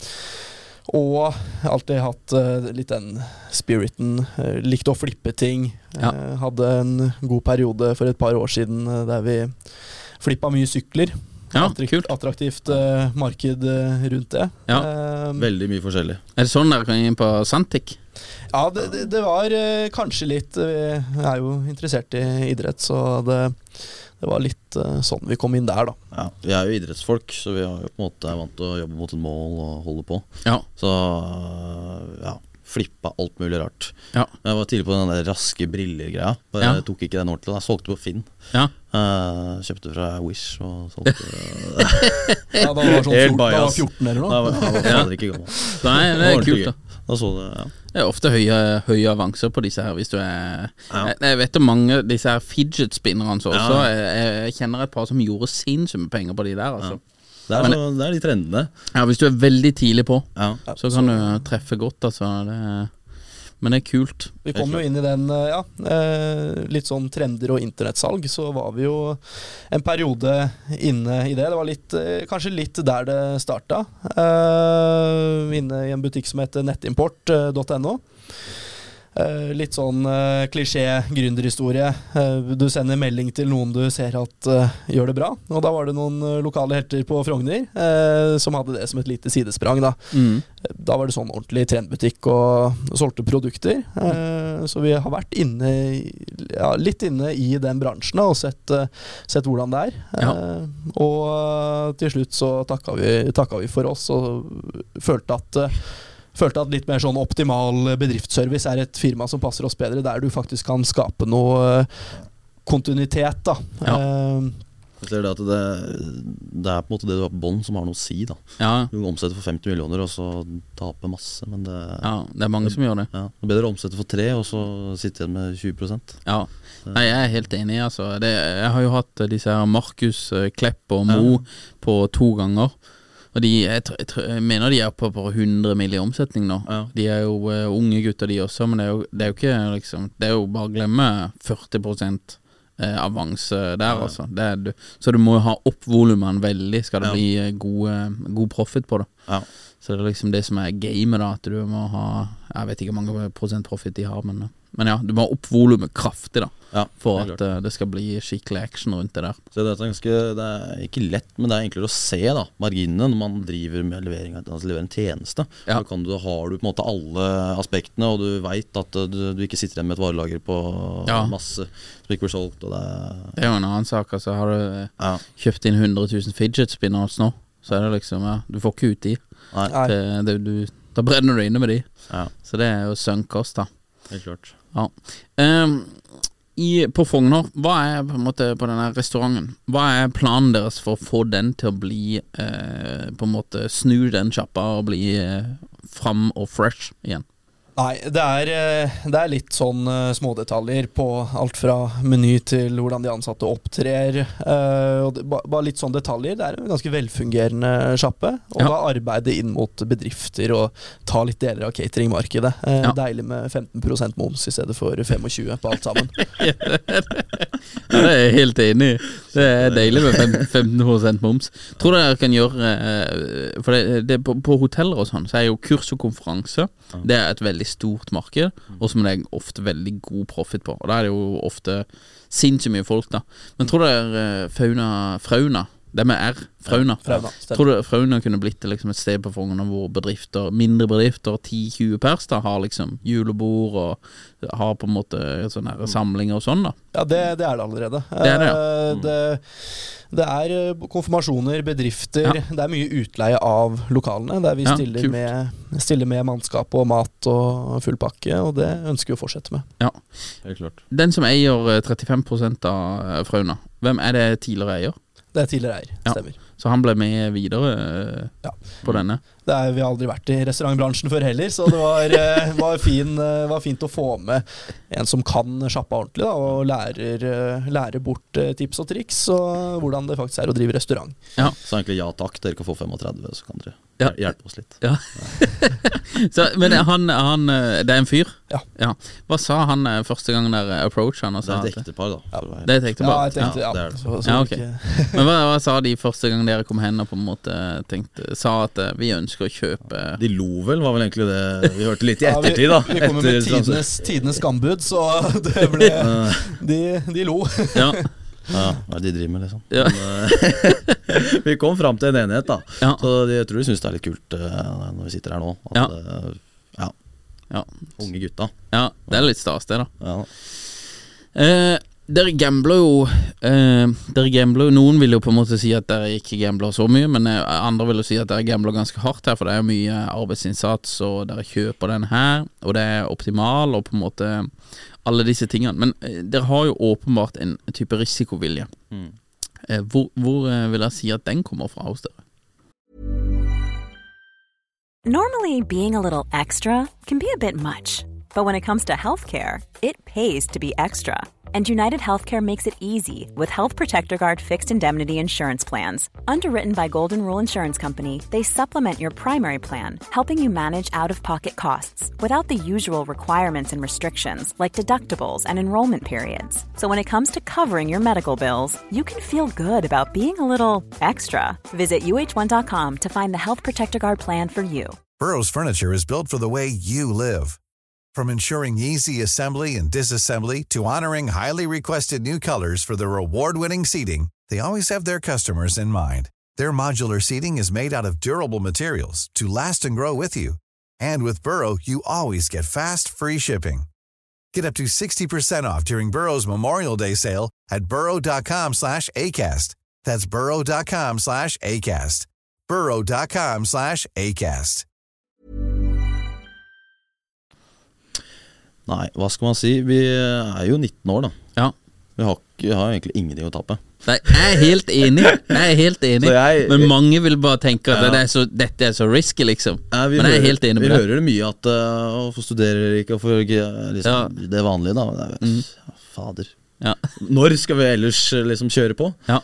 Og alltid hatt uh, litt den spiriten, uh, likte å flippe ting. Ja. Uh, hadde en god periode for et par år siden uh, der vi flippa mye sykler. Ja, Attrakt- kult. Attraktivt uh, marked uh, rundt det. Ja. Uh, veldig mye forskjellig. Er det sånn dere kan inn på Santic? Ja, det, det, det var eh, kanskje litt eh, Vi er jo interessert i idrett, så det, det var litt eh, sånn vi kom inn der, da. Ja, vi er jo idrettsfolk, så vi er jo på en måte vant til å jobbe mot et mål og holde på. Ja. Så ja, flippa alt mulig rart. Ja. Jeg var tidlig på den der raske briller-greia. Bare Ja. Jeg tok ikke den ordentlig. Jeg solgte på Finn. Ja. Eh, kjøpte fra Wish og solgte Ja, da var det sånn Helt fjorten, da var bias. fjorten eller Da noe. var jeg var fader ikke gammel. Nei, det er kult da. Da så det, ja. Det er ofte høye, høye avanser på disse her hvis du er Ja. jeg, jeg vet om mange disse her fidget spinnerne så også. Ja. Jeg, jeg, jeg kjenner et par som gjorde sinnssykt med penger på de der, altså. Det, er Men- så, det er de trendene. Ja, hvis du er veldig tidlig på, Ja. så kan du treffe godt, altså. Det, men det er kult. Vi kom jo inn i den, eh, ja, eh, litt sånn trender og internettsalg, så var vi jo en periode inne i det. Det var litt, eh, kanskje litt der det starta. Eh, inne i en butikk som heter nettimport punktum no. Eh, litt sånn eh, klisjé gründerhistorie. Eh, du sender melding til noen du ser at eh, gjør det bra. Og da var det noen eh, lokale helter på Frogner eh, som hadde det som et lite sidesprang, da. Mm. Da var det sånn ordentlig trendbutikk og solgte produkter. Eh, så vi har vært inne i- ja, litt inne i den bransjen da, og sett, eh, sett hvordan det er. Ja. Eh, og eh, til slutt så takka vi, takka vi for oss og følte at eh, Følte at litt mer sånn optimal bedriftsservice er et firma som passer oss bedre, der du faktisk kan skape noe eh, kontinuitet, da. Ja. Eh, Jeg ser det at det, det er på en måte det du har på bånd som har noe å si, da. Ja, Du omsetter for femti millioner og så taper masse, men det, ja, det er mange som gjør det. ja, det er bedre å omsette for tre og så sitte igjen med tjue prosent. Ja, Nei, jeg er helt enig, altså. Det, jeg har jo hatt disse her Markus eh, Klepp og Mo på to ganger. Og de, jeg, tr- jeg, tr- jeg mener de er på, på hundre mill. I omsetning nå. Ja. De er jo eh, unge gutter de også, men det er jo, det er jo ikke liksom Det er jo bare å glemme førti prosent eh, avanse der, Ja. altså. Det er, du, så du må jo ha opp volumene veldig, skal det Ja. bli eh, gode, god profit på det. Ja. Så det er liksom det som er gamet, da. At du må ha Jeg vet ikke hvor mange prosent profit de har, men, men ja, du må ha opp volumet kraftig, da. Ja, For helt at klart. eh, det skal bli skikkelig action rundt det der. Så det er, ganske, det er ikke lett, men det er enklere å se da marginene når man driver med levering, altså leverer en tjeneste. Ja. Så kan du, har du på en måte alle aspektene, og du vet at du, du ikke sitter igjen med et varelager på Ja. masse som ikke blir solgt. Og det er, Det er jo en annen sak. Altså, har du eh, ja, kjøpt inn hundre tusen fidget spinners nå, så er det liksom ja, du får ikke ut de. nei, Nei. Det, det, du, da brenner du inne med de. ja, Så det er jo sønnkost, da. helt klart. Ja. Ehm, i, på Frogner, hva er på en måte på denne restauranten? Hva er planen deres for å få den til å bli eh, på en måte snu den sjappa og bli eh, fram og fresh igjen? Nei, det er, eh, det er litt sånn eh, smådetaljer på alt fra meny til hvordan de ansatte opptrer. eh, og det, ba- bare litt sånn detaljer. Det er en ganske velfungerende sjappe. Og Ja. da arbeide inn mot bedrifter og ta litt deler av cateringmarkedet. Eh, Ja. Deilig med femten prosent moms i stedet for tjuefem på alt sammen. Ja, det er jeg helt enig i. Det er deilig med fem- femten prosent moms. Tror dere kan gjøre eh, For det, det, på, på hoteller og sånn, så er jo kurs og konferanse Det er et veldig stort marked, og som det er ofte veldig god profit på. Og da er det jo ofte sinnssykt mye folk, da. Men tror dere eh, Fauna Frauna Det med R, Frauna. Ja, Frauna, stemmer. Tror du Frauna kunne blitt liksom et sted på Frogner hvor bedrifter, mindre bedrifter, ti til tjue pers da, har liksom julebord og har på en måte sånne her samlinger og sånn da? Ja, det, det er det allerede. Det er det, ja. Mm. det, det er konfirmasjoner, bedrifter, Ja. det er mye utleie av lokalene, der vi Ja, stiller, kult. med, stiller med mannskap og mat og full pakke, og det ønsker vi å fortsette med. Ja. Helt klart. Den som eier eh, trettifem prosent av eh, Frauna, hvem er det tidligere eier? Det er tidligere eier, Ja. stemmer. Så han ble med videre eh, Ja. på denne? Det er, vi har aldri vært i restaurantbransjen før heller, så det var, eh, var, fin, eh, var fint å få med en som kan sjappa ordentlig, da, og lærer, eh, lærer bort eh, tips og triks, og hvordan det faktisk er å drive restaurant. Ja. Så egentlig ja takk, dere kan få femogtredve, så kan dere Ja. hjelpe oss litt. Ja. Så, men han, han, eh, det er en fyr? Ja. Hva sa han eh, første gang der approach han? Og Det sa er et at- ektepar da. for å være helt- Det er et ektepar? Ja, jeg tenkte, ja, det er det. Så, så Ja, ok. ikke, Men hva, hva sa de første gang dere kom hen og på en måte tenkte, sa at eh, vi ønsker å kjøpe De lo vel, var vel egentlig det vi hørte litt i Ja, vi- ettertid da. Vi kommer med Etter trans- tidenes, tidenes skambud, så det ble De, de lo. Ja, Ja, hva er det de driver med liksom. Ja. Men, eh, vi kom frem til en enighet da. Ja. Så de, jeg tror de synes det er litt kult eh, når vi sitter her nå. At, Ja. eh, ja, ja, unge gutta. ja, det er litt stas det da. Ja. Eh, dere gambler jo eh, Dere gambler jo, noen vil jo på en måte si at dere ikke gambler så mye, men eh, andre vil jo si at dere gambler ganske hardt her, for det er jo mye arbeidsinnsats, og dere kjøper den her, og det er optimal, og på en måte alle disse tingene. Men eh, dere har jo åpenbart en type risikovilje. Mm. Eh, hvor hvor eh, vil jeg si at den kommer fra hos dere? Normally, being a little extra can be a bit much, but when it comes to healthcare, it pays to be extra. And United Healthcare makes it easy with Health Protector Guard fixed indemnity insurance plans. Underwritten by Golden Rule Insurance Company, they supplement your primary plan, helping you manage out-of-pocket costs without the usual requirements and restrictions like deductibles and enrollment periods. So when it comes to covering your medical bills, you can feel good about being a little extra. Visit U H one dot com to find the Health Protector Guard plan for you. Burrow's furniture is built for the way you live. From ensuring easy assembly and disassembly to honoring highly requested new colors for their award-winning seating, they always have their customers in mind. Their modular seating is made out of durable materials to last and grow with you. And with Burrow, you always get fast, free shipping. Get up to sixty percent off during Burrow's Memorial Day sale at burrow.com slash ACAST. That's burrow.com slash ACAST. burrow.com slash ACAST. Nei, hva skal man si? Vi er jo nitten år da. Ja. Vi har, ikke- vi har egentlig ingenting å tappe. Nei, jeg er helt enig. Jeg er helt enig. Så jeg- Men mange vil bare tenke at Ja. det er så, dette er så risky, liksom. Ja, vi Men jeg er hører- helt enig med Vi det. hører det mye at uh, Hvorfor studerer ikke, hvorfor ikke liksom, Ja. det vanlige da. Det er, Mm. Fader. Ja. Når skal vi ellers liksom kjøre på? Ja.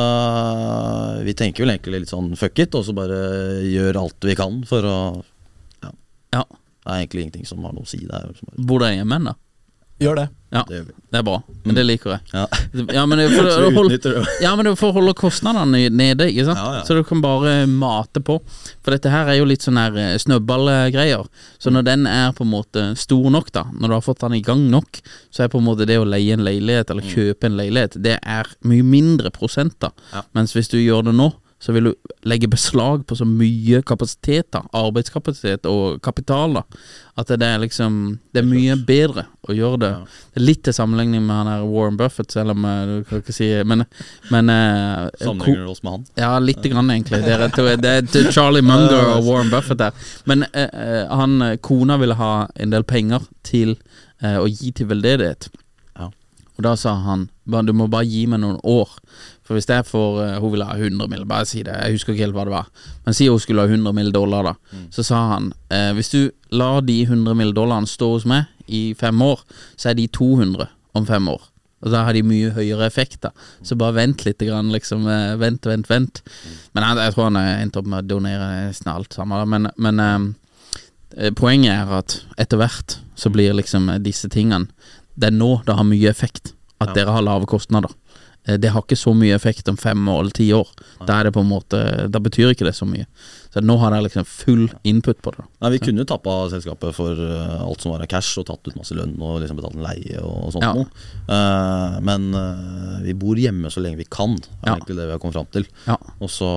Så vi tenker vel egentlig litt sånn fuck it, og så bare gjør alt vi kan for å ja. Ja. Det er egentlig ingenting som har noe å si. Det er jo liksom bare, Bor dere hjemme ennå? Gjør det. Ja, det gjør vi. det er bra. Men det liker jeg. Ja. Ja, men det er for, Så å vi holde, utnytter det. ja, men det er for å holde kostnadene nede, ikke sant? Ja, ja. Så du kan bare mate på. For dette her er jo litt sånn her eh, snøballgreier. Så når den er på en måte stor nok da, når du har fått den i gang nok, så er på en måte det å leie en leilighet eller kjøpe en leilighet, det er mye mindre prosent da. Ja. Mens hvis du gjør det nå, så vil du legge beslag på så mye kapasitet da, arbeidskapasitet og kapital da, at det er liksom, det er mye bedre å gjøre det. Ja. Det er litt til sammenligning med han her Warren Buffett, selv om eh, du kan ikke si, men, men eh, Sammenligner du oss med han? ja, litt grann egentlig. Det er, to, det er til Charlie Munger og Warren Buffett der. Men eh, eh, han, kona ville ha en del penger til eh, å gi til veldedighet. Ja. Og da sa han, "Ba- du må bare gi meg noen år. For hvis det er for, eh, hun ville ha hundre mill, bare si det, jeg husker ikke helt hva det var. Men si hun skulle ha hundre mill dollar da. Så sa han, eh, hvis du lar de hundre mill dollarene stå hos meg i fem år, så er de to hundre om fem år. Og da har de mye høyere effekt da. Så bare vent litt grann, liksom, eh, vent, vent, vent. Men jeg, jeg tror han har endt opp med å donere nesten alt sammen da. Men, men eh, poenget er at etter hvert så blir liksom disse tingene, det er nå det har mye effekt at Ja. dere har lave kostnader. Eh, Det har ikke så mye effekt om fem år eller ti år. Da er det på en måte, da betyr ikke det så mye. Så nå har dere liksom full input på det da. Nei, Vi kunne jo tappa selskapet for uh, alt som var av cash, og tatt ut masse lønn og liksom betalt en leie og, og sånt Ja. noe. Uh, men uh, vi bor hjemme så lenge vi kan, er Ja. egentlig det vi har kommet frem til. Ja. Og så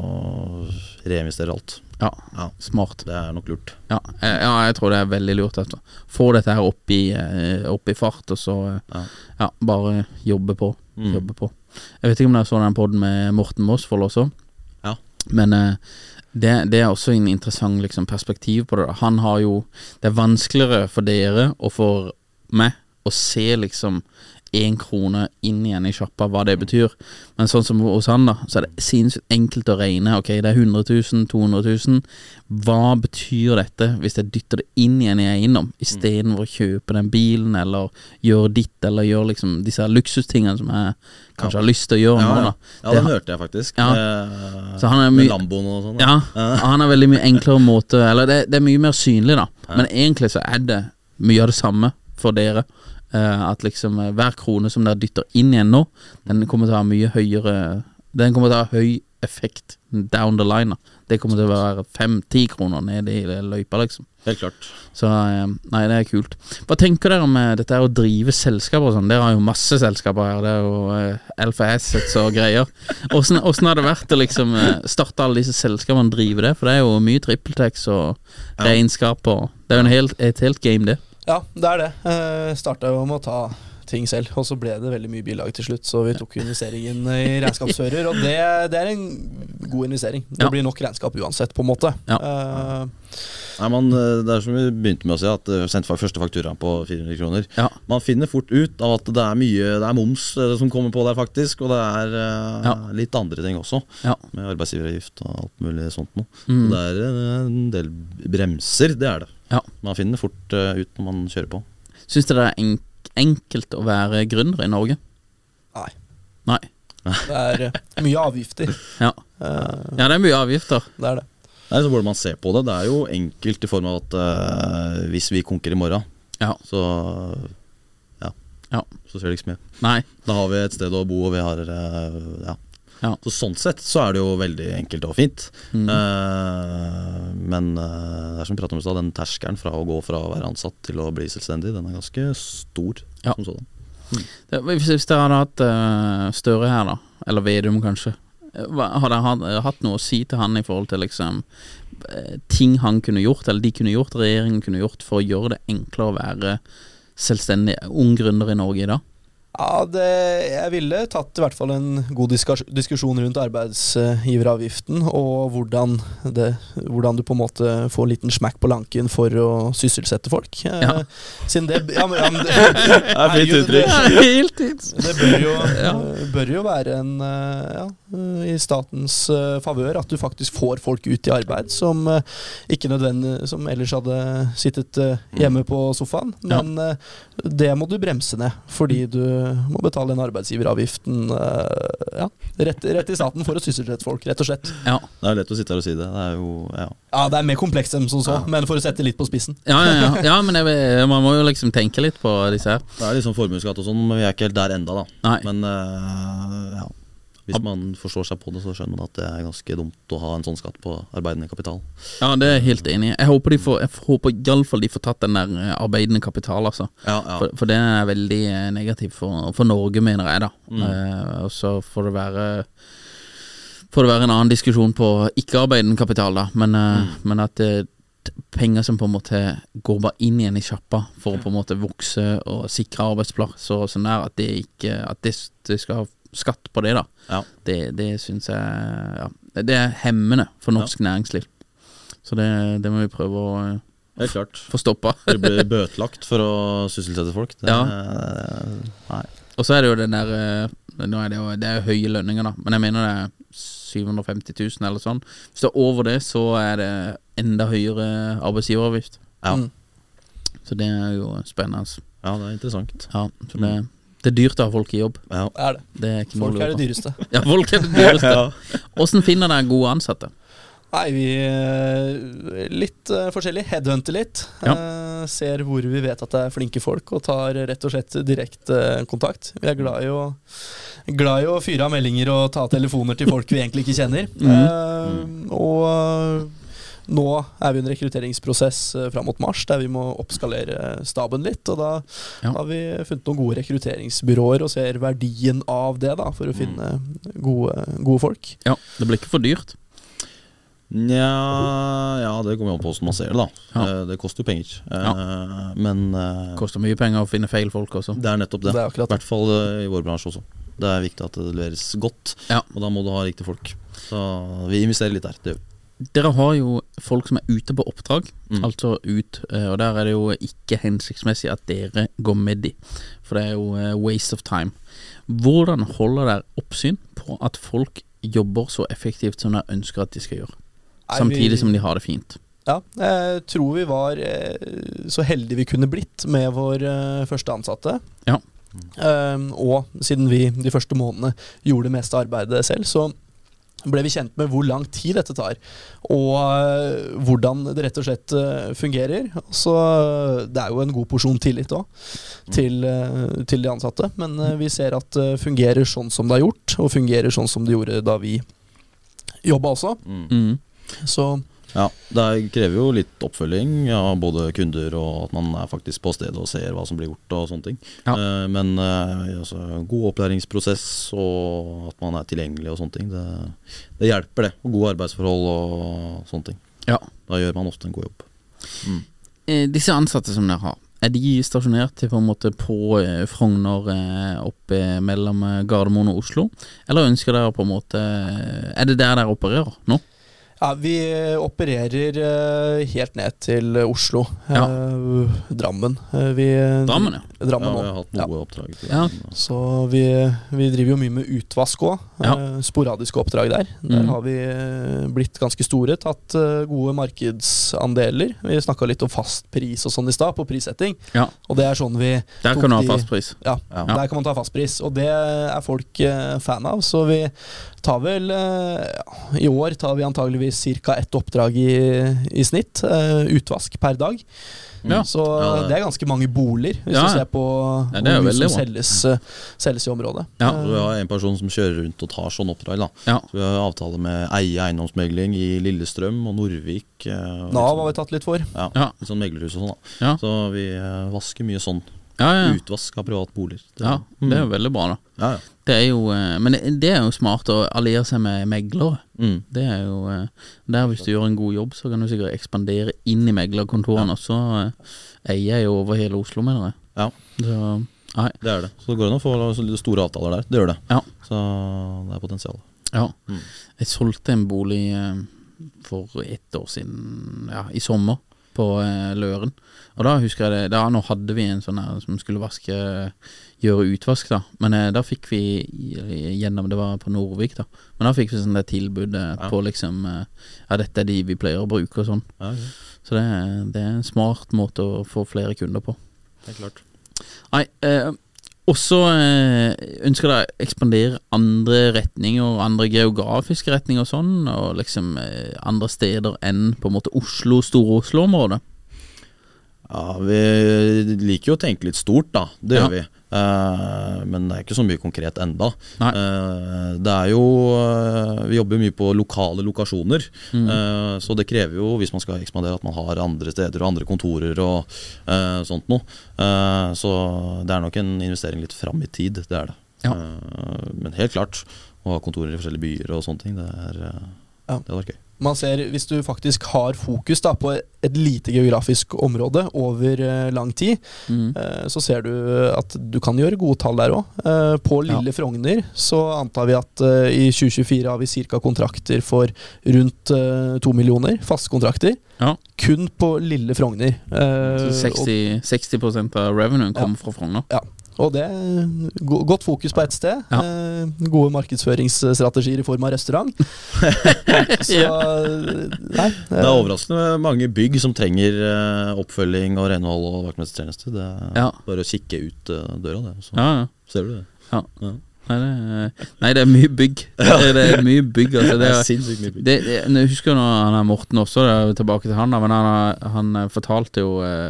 reinvestere alt. Ja, Ja. smart. Det er nok lurt. Ja, jeg, ja, jeg tror det er veldig lurt. Altså. Få dette her opp i, eh, opp i fart, og så eh, Ja. ja, bare jobbe på. Mm. Jobbe på. Jeg vet ikke om jeg så den podden med Morten Mosvold også, Ja. men eh, det, det er også en interessant liksom, perspektiv på det. da. Han har jo Det er vanskeligere for dere og for meg å se liksom én krone inn igjen i sjappa, hva det betyr. Men sånn som hos han, da, så er det sinnssykt enkelt å regne. Ok, det er hundre tusen, to hundre tusen. Hva betyr dette hvis jeg dytter det inn igjen i eiendom, istedenfor å kjøpe den bilen, eller gjøre ditt, eller gjøre liksom disse luksustingene som jeg kanskje har lyst til å gjøre Ja, nå, ja. da. ja Det den har- hørte jeg faktisk. Ja. Eh, Så han er med mye- Lamboen og sånn. da. Ja, han har veldig mye enklere måte. Eller det, det er mye mer synlig, da. Men egentlig så er det mye av det samme for dere. Uh, at liksom uh, hver krone som dere dytter inn igjen nå, den kommer til å ha mye høyere Den kommer til å ha høy effekt down the line. da. Det kommer til å være fem-ti kroner ned i løypa, liksom. Helt klart. Så uh, nei, det er kult. Hva tenker dere om uh, dette er å drive selskaper og sånn? Dere har jo masse selskaper her. Det er jo uh, Alpha Assets og greier. Åssen åssen har det vært å liksom uh, starte alle disse selskapene og drive det? For det er jo mye trippeltex og Ja. regnskap og Det er jo en helt, et helt game, det. Ja, det er det. Jeg startet jo med å ta ting selv, og så ble det veldig mye bilag til slutt, så vi tok investeringen i regnskapsfører, og det, det er en god investering. Det Ja. blir nok regnskap uansett, på en måte. Ja. Eh, Nei, man, det er som vi begynte med å si, at vi sendte faktisk første faktura på fire hundre kroner. Ja. Man finner fort ut av at det er mye Det er moms eh, som kommer på der, faktisk. Og det er eh, Ja. litt andre ting også, Ja. med arbeidsgiveravgift og alt mulig sånt noe. Mm. Så det er eh, en del bremser, det er det. Ja. Man finner fort eh, ut når man kjører på. Syns dere det er enk enkelt å være gründer i Norge? Nei. Nei. Det er eh, mye avgifter. Ja. Eh, ja, det er mye avgifter. det er det. Nei, så hvordan man ser på det. Det er jo enkelt i form av at eh, hvis vi konker i morgen, Ja. så ja, Ja. så skjer det ikke så mye. Nei. Da har vi et sted å bo, og vi har eh, ja. Ja. Så sånn sett så er det jo veldig enkelt og fint. Mm. Eh, men eh, det er som vi pratet om i stad, den terskelen fra å gå fra å være ansatt til å bli selvstendig, den er ganske stor. Ja. Som sådan. Det, hvis, hvis dere hadde hatt uh, Støre her, da, eller Vedum kanskje, hva, har dere hatt, hatt noe å si til han i forhold til liksom eh, ting han kunne gjort, eller de kunne gjort, regjeringen kunne gjort, for å gjøre det enklere å være selvstendig ung gründer i Norge i dag? Ja, det, jeg ville tatt i hvert fall en god diskus- diskusjon rundt arbeidsgiveravgiften, og hvordan, det, hvordan du på en måte får en liten smekk på lanken for å sysselsette folk. Ja. Eh, Siden det, ja, men, ja, men det, Det er fint uttrykk. det, Helt tids. det bør, jo, Ja. eh, bør jo være en, eh, ja, eh, i statens eh, favør at du faktisk får folk ut i arbeid som eh, ikke nødvendig, som ellers hadde sittet eh, hjemme på sofaen. Men eh, det må du bremse ned, fordi du må betale den arbeidsgiveravgiften eh, ja, rett, rett i staten for å sysselsette folk, rett og slett. Ja. Det er lett å sitte her og si det. Det er jo, ja. Ja, det er mer komplekst enn som så, men for å sette litt på spissen. Ja, ja, ja. ja men jeg, man må jo liksom tenke litt på disse her. Det er liksom formuesskatt og sånn, men vi er ikke helt der enda da. Nei. Men eh, ja. Hvis man forstår seg på det, så skjønner man at det er ganske dumt å ha en sånn skatt på arbeidende kapital. Ja, det er jeg helt enig i. Jeg håper de får, jeg håper i alle fall de får tatt den der eh, arbeidende kapital, altså. Ja, ja. For, for det er veldig eh, negativt for, for Norge, mener jeg, da. Mm. Eh, og så får det være Får det være en annen diskusjon på ikke-arbeidende kapital, da. Men, eh, Mm. men at eh, t- penger som på en måte går bare inn igjen i sjappa for å på en måte vokse og sikre arbeidsplasser og sånn der, at det ikke At det, det skal ha skatt på det, da. Ja. Det, det syns jeg ja, det er hemmende for norsk næringsliv. Så det, det må vi prøve å eh, Helt klart. få stoppa. Det blir bøtelagt for å sysselsette folk. Det, Ja. Nei. Og så er det jo den der eh, Nå er det jo det er jo høye lønninger, da, men jeg mener det er syv hundre og femti tusen eller sånn. Hvis det er over det, så er det enda høyere arbeidsgiveravgift. Ja. Mm. Så det er jo spennende. ja, det er interessant. Ja, så det, det er dyrt å ha folk i jobb. Ja. Det er det. Det er ikke noe Folk å lure er det på. dyreste. Ja, folk er det dyreste. Hvordan finner dere gode ansatte? Nei, vi eh, litt uh, forskjellig. Headhunter litt. Ja. Eh, ser hvor vi vet at det er flinke folk, og tar rett og slett direkte eh, kontakt. Vi er glad i å Glad i å fyre av meldinger og ta telefoner til folk vi egentlig ikke kjenner. Mhm. Eh, og nå er vi i en rekrutteringsprosess uh, frem mot mars, der vi må oppskalere staben litt, og da ja. har vi funnet noen gode rekrutteringsbyråer og ser verdien av det da, for å finne gode, gode folk. Ja, det blir ikke for dyrt. Nja, ja, det kommer jo an på hvordan man ser det da. Ja. Det koster jo penger. Ja. Men det koster mye penger å finne feil folk også. Det er nettopp det. Det er I hvert fall i vår bransje også. Det er viktig at det leveres godt, ja. Og da må du ha riktige folk. Så vi investerer litt der, det gjør vi. Dere har jo folk som er ute på oppdrag, mm. altså ut, og der er det jo ikke hensiktsmessig at dere går med de, for det er jo waste of time. Hvordan holder dere oppsyn på at folk jobber så effektivt som dere ønsker at de skal gjøre? Samtidig som de har det fint. Ja, jeg tror vi var så heldige vi kunne blitt med vår første ansatte. Ja. Um, og siden vi de første månedene gjorde det meste arbeidet selv, så ble vi kjent med hvor lang tid dette tar, og uh, hvordan det rett og slett uh, fungerer. Så det er jo en god porsjon tillit også til, uh, til de ansatte, men uh, vi ser at det uh, fungerer sånn som det har gjort, og fungerer sånn som det gjorde da vi jobbet også. Mm. Så ja, det krever jo litt oppfølging av ja, både kunder og at man er faktisk på stedet og ser hva som blir gjort og sånne ting. Ja. Uh, men uh, altså, god opplæringsprosess og at man er tilgjengelig og sånne ting, det, det hjelper det. Og gode arbeidsforhold og sånne ting. Ja. Da gjør man ofte en god jobb. Mm. Eh, disse ansatte som dere har, er de stasjonert til på en måte på eh, Frogner eh, oppe mellom Gardermoen og Oslo? Eller ønsker dere på en måte, er det der dere opererer nå? Ja, vi opererer uh, helt ned til Oslo, ja. uh, Drammen. Uh, vi, Drammen, ja. Drammen ja, vi har hatt noe ja. oppdrag til ja. Så vi, vi driver jo mye med utvask også, ja. uh, sporadiske oppdrag der. Mm. Der har vi uh, blitt ganske store, tatt uh, gode markedsandeler. Vi snakket litt om fast pris og sånn i sted, på prissetting. Ja. Og det er sånn vi Der kan du ha fast pris. Ja, ja, der kan man ta fast pris, og det er folk uh, fan av, så vi tar vel, uh, i år tar vi antageligvis cirka ett oppdrag i, i snitt, uh, utvask per dag. Ja. Så ja, det, det er ganske mange boliger, hvis ja. du ser på ja, hvor mye som selges, uh, selges i området. Ja, vi har en person som kjører rundt og tar sånn oppdrag. Da. Ja. Så vi har avtale med Eie eiendomsmegling i Lillestrøm og Norvik. Uh, Nav har vi tatt litt for. Ja, ja. Litt sånn meglerhus og sånn. Da. Ja. Så vi uh, vasker mye sånn. Ja, ja. Utvask av privatboliger. Det, ja, det er jo veldig bra da. Ja, ja. Det er jo, men det er jo smart å alliere seg med meglere. Mm. Det er jo der hvis du gjør en god jobb, så kan du sikkert ekspandere inn i meglerkontorene, ja. Og så eier jeg jo over hele Oslo med det. Ja, så, nei. Det er det. Så det går an å få store avtaler der. Det gjør det. Ja. Så det er potensial. Ja. Mm. Jeg solgte en bolig for ett år siden, ja, i sommer, på eh, Løren. Og da husker jeg det, da nå hadde vi en sånn her som skulle vaske, gjøre utvask da, men eh, da fikk vi gjennom, det var på Norvik da, men da fikk vi sånn det tilbud eh, ja. På liksom, eh, ja dette er de vi pleier å bruke og sånn. Ja, okay. Så det, det er en smart måte å få flere kunder på. Det er klart. Nei, eh, også eh, ønsker deg å ekspandere andre retninger, andre geografiske retninger og sånn, og liksom eh, andre steder enn på en måte Oslo, store Oslo-området? Ja, vi liker jo å tenke litt stort da, det ja. Gjør vi. Uh, men det er ikke så mye konkret enda. Uh, det er jo, uh, vi jobber mye på lokale lokasjoner, mm. uh, så det krever jo, hvis man skal ekspandere, at man har andre steder og andre kontorer og uh, sånt noe. Uh, så det er nok en investering litt fram i tid, det er det. Ja. Uh, men helt klart, å ha kontorer i forskjellige byer og sånne ting, det er, uh, ja. Det var gøy. Man ser, hvis du faktisk har fokus da, på et lite geografisk område over uh, lang tid, mm. uh, så ser du at du kan gjøre gode tall der også. Uh, på Lille ja. Frogner så antar vi at uh, i tjue tjuefire har vi cirka kontrakter for rundt uh, to millioner, faste kontrakter. Ja. Kun på Lille Frogner. Uh, seksti prosent av revenuen kommer ja. Fra Frogner. Ja. Og det er godt fokus på ett sted. Ja. eh, Gode markedsføringsstrategier i form av restaurant. Så, nei, eh. Det er overraskende mange bygg som trenger uh, oppfølging og renhold og vaktmestertjeneste. Det er ja. Bare å kikke ut uh, døra det, så ja, ja. Ser du det. Ja. Ja. Nei, det er, nei, det er mye bygg. Ja. Det er mye bygg, altså. Det er, det er sinnssykt mye bygg. Det, det, jeg husker når han er Morten også, det er tilbake til han da, men han, han fortalte jo uh,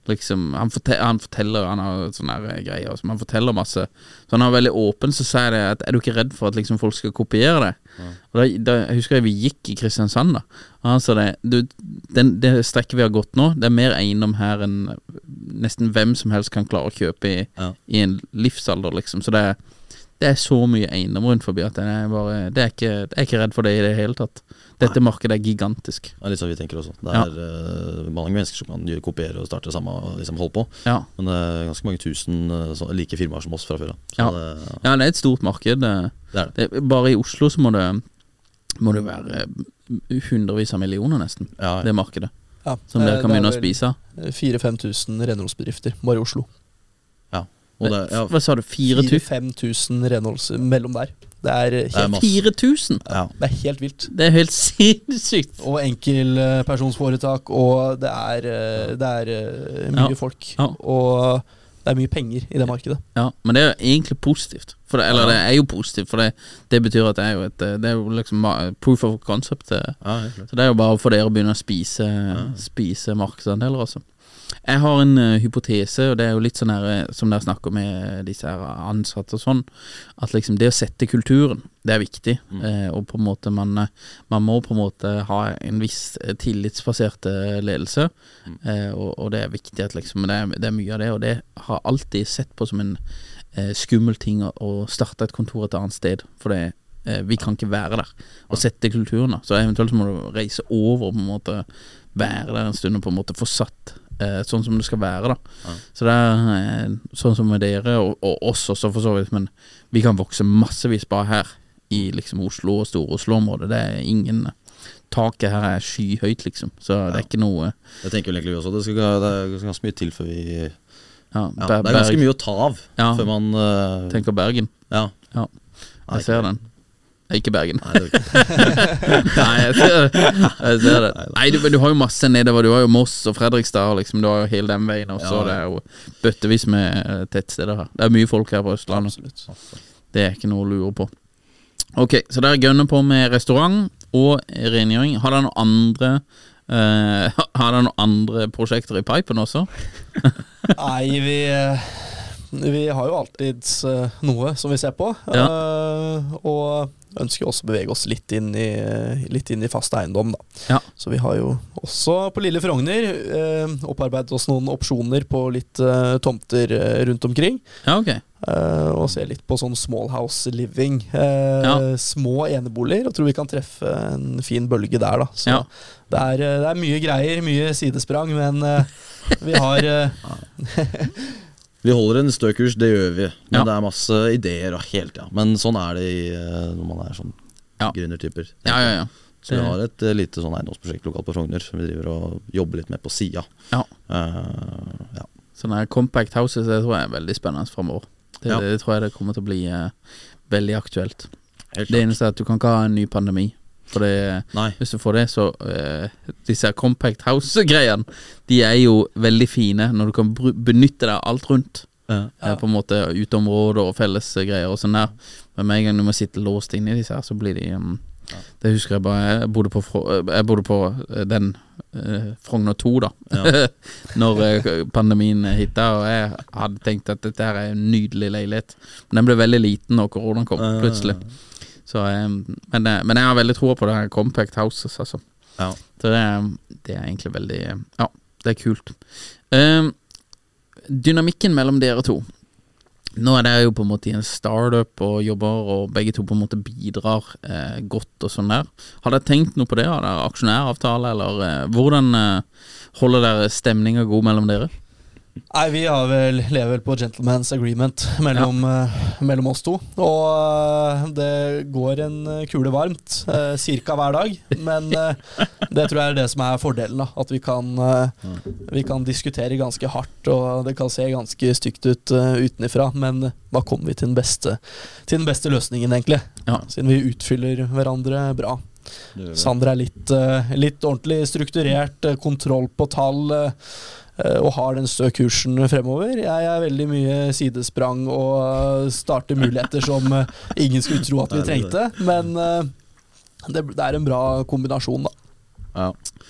liksom, han, fortel, han forteller, han har sånne her greier, som han forteller masse, så han er veldig åpen, så sier det at, er du ikke redd for at liksom folk skal kopiere det? Ja. Og da, da jeg husker jeg vi gikk i Kristiansand da, og han sa det, du, den, det strekket vi har gått nå, det er mer eiendom her enn nesten hvem som helst kan klare å kjøpe i, ja. I en livsalder liksom, så det er Det er så mye eiendom rundt forbi at det er, bare, det er ikke, jeg er ikke redd for det i det hele tatt. Dette Nei. Markedet er gigantisk. Det er litt sånn vi tenker også. Det er ja. uh, mange mennesker som kan kopiere og starte samme og liksom holde på. Ja. Men det er ganske mange tusen uh, like firmaer som oss fra før. Ja. Det, ja, det er et stort marked. Det er det. Det, bare i Oslo så må det, må det være hundrevis av millioner nesten, ja, ja. Det markedet. Ja. Som dere kan begynne å spise. fire-fem tusen renholdsbedrifter bare i Oslo. Det, ja. Hva sa du? fire til fem tusen renholds mellom der. Det er helt fire tusen? Ja. Det er helt vilt. Det er helt sinnssykt. Og enkelpersonsforetak, og det er, det er mye ja. Folk. Ja. Og det er mye penger i det markedet. Ja, men det er egentlig positivt. For det, eller ja. Det er jo positivt, for det, det betyr at det er jo et Det er jo liksom proof of concept. Ja, så det er jo bare for dere å begynne å spise, ja. Spise markedsandeler også. Jeg har en uh, hypotese, og det er jo litt sånn her som dere snakker med disse her ansatte og sånn, at liksom det å sette kulturen, det er viktig, mm. eh, og på en måte man, man må på en måte ha en viss tillitsbasert ledelse, mm. eh, og, og det er viktig at liksom, det er, det er mye av det, og det har alltid sett på som en eh, skummel ting å, å starte et kontor et annet sted, for det eh, vi kan ikke være der og sette kulturen da, så eventuelt så må du reise over og på en måte være der en stund og på en måte få satt Eh, sånn som det skal være da ja. Så det er eh, sånn som med dere og, og oss også for så vidt, men vi kan vokse massevis bare her i liksom Oslo og Stor-Oslo-området. Det er ingen taket her er skyhøyt liksom, så ja. Det er ikke noe Jeg tenker vel egentlig også det skal, det er ganske mye til før vi ja, ja, det er ganske mye å ta av ja. Før man uh... tenker Bergen ja. Ja. Jeg ser den Ikke Bergen. Nei, det er ikke. Nei, jeg ser det. Jeg ser det. Nei, du, du har jo masse nedover. Du har jo Moss og Fredrikstad, liksom, du har jo hele den veien også. Ja. Det er jo bøttevis med tettsteder her. Det er mye folk her på Østlandet. Absolutt. Det er ikke noe å lure på. Ok, så der gønner på med restaurant og rengjøring. Har dere noen andre uh, Har dere noen andre prosjekter i pipen også? Nei, vi Vi har jo alltid uh, noe som vi ser på, ja. uh, og ønsker også å bevege oss litt inn i, litt inn i fast eiendom da. Ja. Så vi har jo også på Lille Frogner uh, opparbeidet oss noen opsjoner på litt uh, tomter uh, rundt omkring. Ja, ok. Uh, og ser litt på sånn small house living, uh, ja. Små eneboliger, og tror vi kan treffe en fin bølge der da. Så ja. det, er, det er mye greier, mye sidesprang, men uh, vi har... Uh, Vi holder en stø kurs, det gjør vi. Men ja. Det er masse ideer og helt, ja. Men sånn er det i, når man er sånn ja. Gründertyper. Ja, ja, ja. Så vi har et uh, lite sånn eiendomsprosjekt lokalt på Frogner som vi driver og jobber litt med på sida. Ja. Uh, ja. Sånne her compact houses, det tror jeg er veldig spennende fremover. Det, ja. det tror jeg det kommer til å bli uh, veldig aktuelt. Det eneste er at du kan ikke ha en ny pandemi. For det, hvis du får det, så uh, disse compact house-greiene, de er jo veldig fine når du kan benytte deg alt rundt. Ja. Uh, på en måte uteområder og felles greier og sånn der. Men med en gang du må sitte låst inn i disse her, så blir de um, ja. Det husker jeg bare. Jeg bodde på, jeg bodde på den uh, Frogner to da ja. Når uh, pandemien hittet, og jeg hadde tenkt at dette her er en nydelig leilighet. Men den ble veldig liten når koronaen kom plutselig. Så, um, men, men jeg har veldig tro på det her compact houses altså. Ja. Så det, det er egentlig veldig ja, det er kult. um, Dynamikken mellom dere to. Nå er det jo på en måte i en startup og jobber, og begge to på en måte bidrar eh, godt og sånn der. Har dere tenkt noe på det? Har dere aksjonæravtale, eller eh, hvordan eh, holder dere stemningen god mellom dere? Nei, vi har vel, lever vel på gentleman's agreement mellom, ja. uh, mellom oss to. Og uh, det går en kule varmt, uh, cirka hver dag. Men uh, det tror jeg er det som er fordelen, da. At vi kan, uh, vi kan diskutere ganske hardt, og det kan se ganske stygt ut uh, utenifra. Men da kommer vi til den beste, til den beste løsningen, egentlig. Ja. Siden vi utfyller hverandre bra. Sander er litt, uh, litt ordentlig strukturert, uh, kontroll på tall, uh, og har den stø kursen fremover. Jeg er veldig mye sidesprang og starter muligheter som ingen skulle tro at vi trengte, men det, det er en bra kombinasjon da. Ja.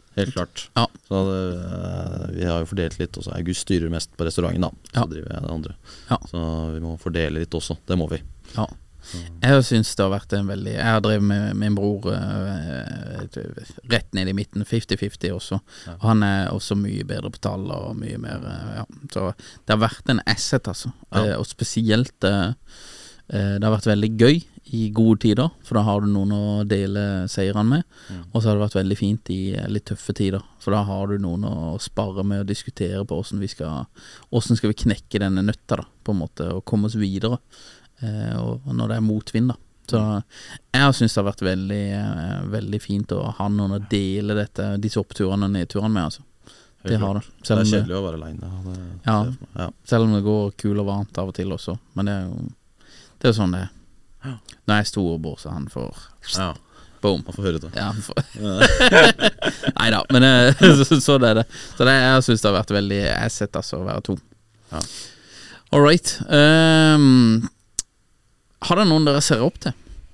Helt klart. Ja. Så det, vi har jo fordelt litt også. August styrer mest på restauranten da. Så Ja. driver jeg det andre. Ja. Så vi må fordele litt også. Det må vi. Ja. Jeg synes det har vært en veldig Jeg har drevet med min bror uh, rett ned i midten, femti-femti også. Ja. Og han er også mye bedre på tall og mye mer uh, ja. Så det har vært en asset, altså. Ja. Uh, og spesielt uh, uh, det har vært veldig gøy i gode tider, for da har du noen å dele seirene med. Mm. Og så har det vært veldig fint i litt tøffe tider, for da har du noen å spare med og diskutere på hvordan vi skal Hvordan skal vi knekke denne nøtta da, på en måte, og komme oss videre. Eh, og når det er motvind da. Så jeg synes det har vært veldig eh, veldig fint å ha noen å dele dette, disse oppturene og nedturene med, altså. Det har det. Selv det er kjedelig å være alene. Det, ja, ja, selv om det går kul og varmt av og til også, men det er jo det er jo sånn det er. Ja. Når jeg er storebror, så han får ja. Boom. Man får høre det. Ja, Neida, men så, så det er det. Så det, jeg synes det har vært veldig asset, altså, å være to. Ja. All right. Um, har det noen dere ser opp til?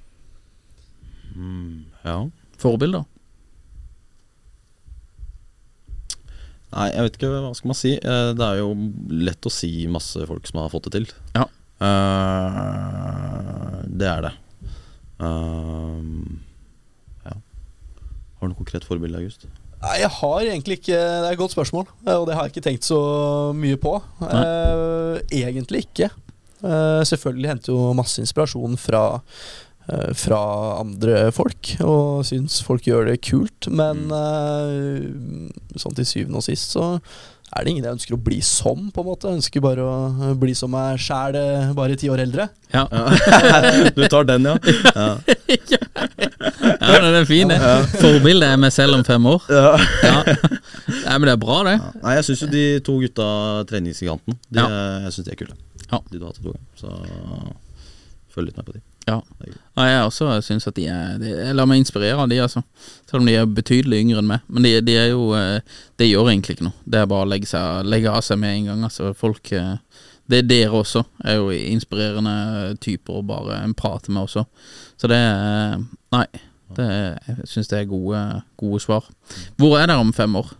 Mm, ja. Forbilder? Nei, jeg vet ikke, hva skal man si? Det er jo lett å si masse folk som har fått det til. Ja. Uh, det er det. Uh, ja. Har du noe konkret forbilde, August? Nei, jeg har egentlig ikke. Det er et godt spørsmål, og det har jeg ikke tenkt så mye på. uh, Egentlig ikke. uh, Selvfølgelig henter jo masse inspirasjon fra uh, Fra andre folk, og synes folk gjør det kult. Men uh, sånn til syvende og sist så er det ingen jeg ønsker å bli som, på en måte. Jeg ønsker bare å bli som meg selv, bare ti år eldre. Ja. Du tar den, ja. Ja, ja det er fint det. Ja. Forbildet er meg selv om fem år. Ja. Ja. Nei, men det er bra det. Ja. Nei, jeg synes jo de to gutta treningsgiganten, de, ja. Jeg synes de er kule. Ja. De du har til to ganger. Så følg litt med på de. Ja, ja jeg også synes at de er de, Jeg lar meg inspirere av de, altså. Selv om de er betydelig yngre enn meg. Men de, de er jo Det gjør egentlig ikke noe. Det er bare å legge, seg, legge av seg med en gang, altså. Folk Det er dere også. Er jo inspirerende typer å bare prate med også. Så det er Nei, det er, jeg synes det er gode, gode svar. Hvor er dere om fem år?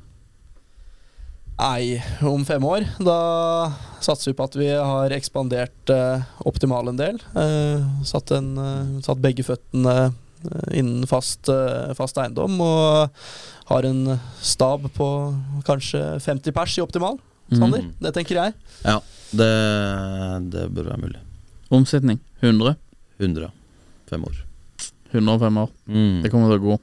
Nei, om fem år da satser vi på at vi har ekspandert uh, optimal en del, uh, satt, en, uh, satt begge føttene uh, innen fast, uh, fast eiendom, og har en stab på kanskje femti pers i optimal. Sander, mm. det tenker jeg. Ja, det, det bør være mulig. Omsetning, hundre? hundre, fem år. hundre og fem år, mm. Det kommer til å gå.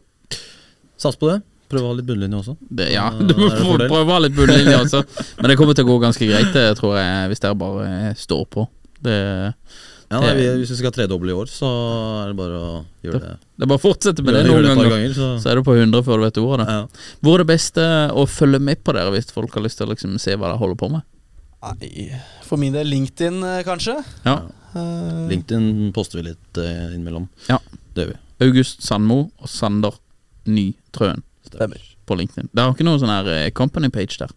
Sats på det. Prøve å ha litt bunnlinje også. Det, ja, du må prøve å ha litt bunnlinje også. Men det kommer til å gå ganske greit, det tror jeg, hvis dere bare står på. Det, ja, nei, vi, hvis vi skal tredoble i år, så er det bare å gjøre det. Det er bare å fortsette med det noen ganger, ganger så. så er du på hundre før du vet ordet. Ja. Hvor er det beste å følge med på dere hvis folk har lyst til å liksom se hva dere holder på med? Nei, for min del LinkedIn kanskje. Ja. uh, LinkedIn poster vi litt uh, innimellom. Ja. Det gjør vi. August Sandmo og Sander Nytrøen. Stemmer. På LinkedIn. Det har ikke noen sånn her company page der.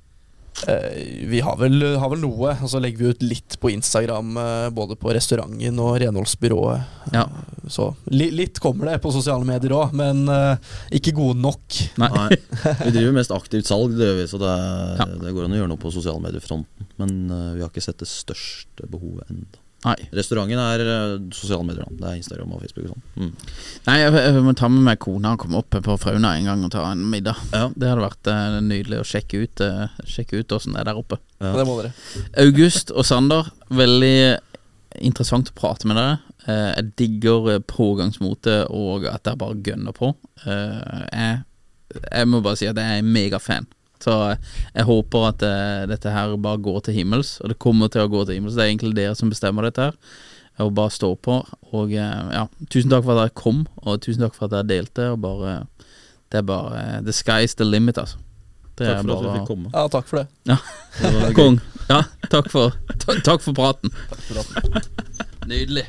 Eh, vi har vel, har vel noe, og så legger vi ut litt på Instagram, eh, både på restauranten og renholdsbyrået. Ja. Eh, så li, litt kommer det på sosiale medier også, men eh, ikke gode nok. Nei. Nei. Vi driver mest aktivt salg, det gjør vi, så det, ja. Det går an å gjøre noe på sosiale medier-fronten. Men uh, vi har ikke sett det største behovet enda. Nei. Restauranten er uh, sosiale medier, det er Instagram og Facebook og sånn. Mm. Nei, jeg, jeg må ta med meg kona og komme opp på Frauna en gang og ta en middag. Ja. Det hadde vært uh, nydelig å sjekke ut uh, Sjekke ut hvordan det er der oppe. Ja. Det må dere. August og Sander, veldig interessant å prate med dere. uh, Jeg digger pågangsmote og at dere bare gønner på. uh, jeg, jeg må bare si at jeg er megafan. Så jeg håper at uh, dette her bare går til himmels, og det kommer til å gå til himmels. Det er egentlig dere som bestemmer dette her. Jeg vil bare stå på. Og uh, ja, tusen takk for at dere kom, og tusen takk for at dere delte. Og bare, det er bare uh, the sky is the limit, altså. Det takk for bare, at vi fikk komme. Ja, takk for det. Ja, det Kong. Ja, takk for, takk for praten. Takk for praten. Nydelig.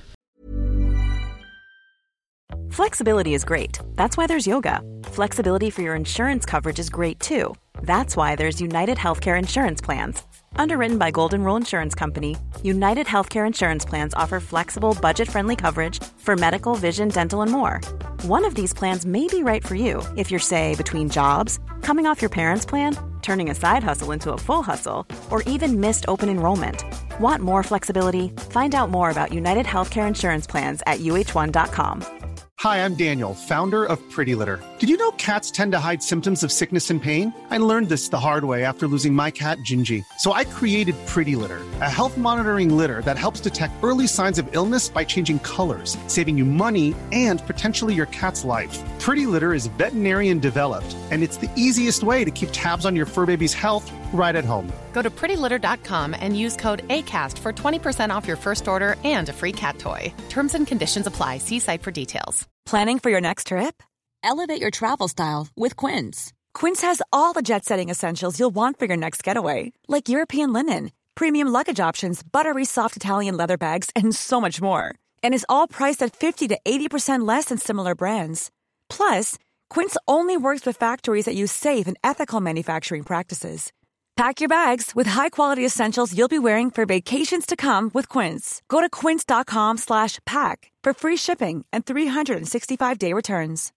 Flexibility is great. That's why there's yoga. Flexibility for your insurance coverage is great too. That's why there's United Healthcare Insurance Plans. Underwritten by Golden Rule Insurance Company, United Healthcare Insurance Plans offer flexible, budget-friendly coverage for medical, vision, dental, and more. One of these plans may be right for you if you're, say, between jobs, coming off your parents' plan, turning a side hustle into a full hustle, or even missed open enrollment. Want more flexibility? Find out more about United Healthcare Insurance Plans at U H one dot com. Hi, I'm Daniel, founder of Pretty Litter. Did you know cats tend to hide symptoms of sickness and pain? I learned this the hard way after losing my cat, Gingy. So I created Pretty Litter, a health monitoring litter that helps detect early signs of illness by changing colors, saving you money and potentially your cat's life. Pretty Litter is veterinarian developed, and it's the easiest way to keep tabs on your fur baby's health right at home. Go to pretty litter dot com and use code ACAST for twenty percent off your first order and a free cat toy. Terms and conditions apply. See site for details. Planning for your next trip? Elevate your travel style with Quince. Quince has all the jet-setting essentials you'll want for your next getaway, like European linen, premium luggage options, buttery soft Italian leather bags, and so much more. And is all priced at fifty to eighty percent less than similar brands. Plus, Quince only works with factories that use safe and ethical manufacturing practices. Pack your bags with high-quality essentials you'll be wearing for vacations to come with Quince. Go to quince dot com slash pack for free shipping and three sixty-five day returns.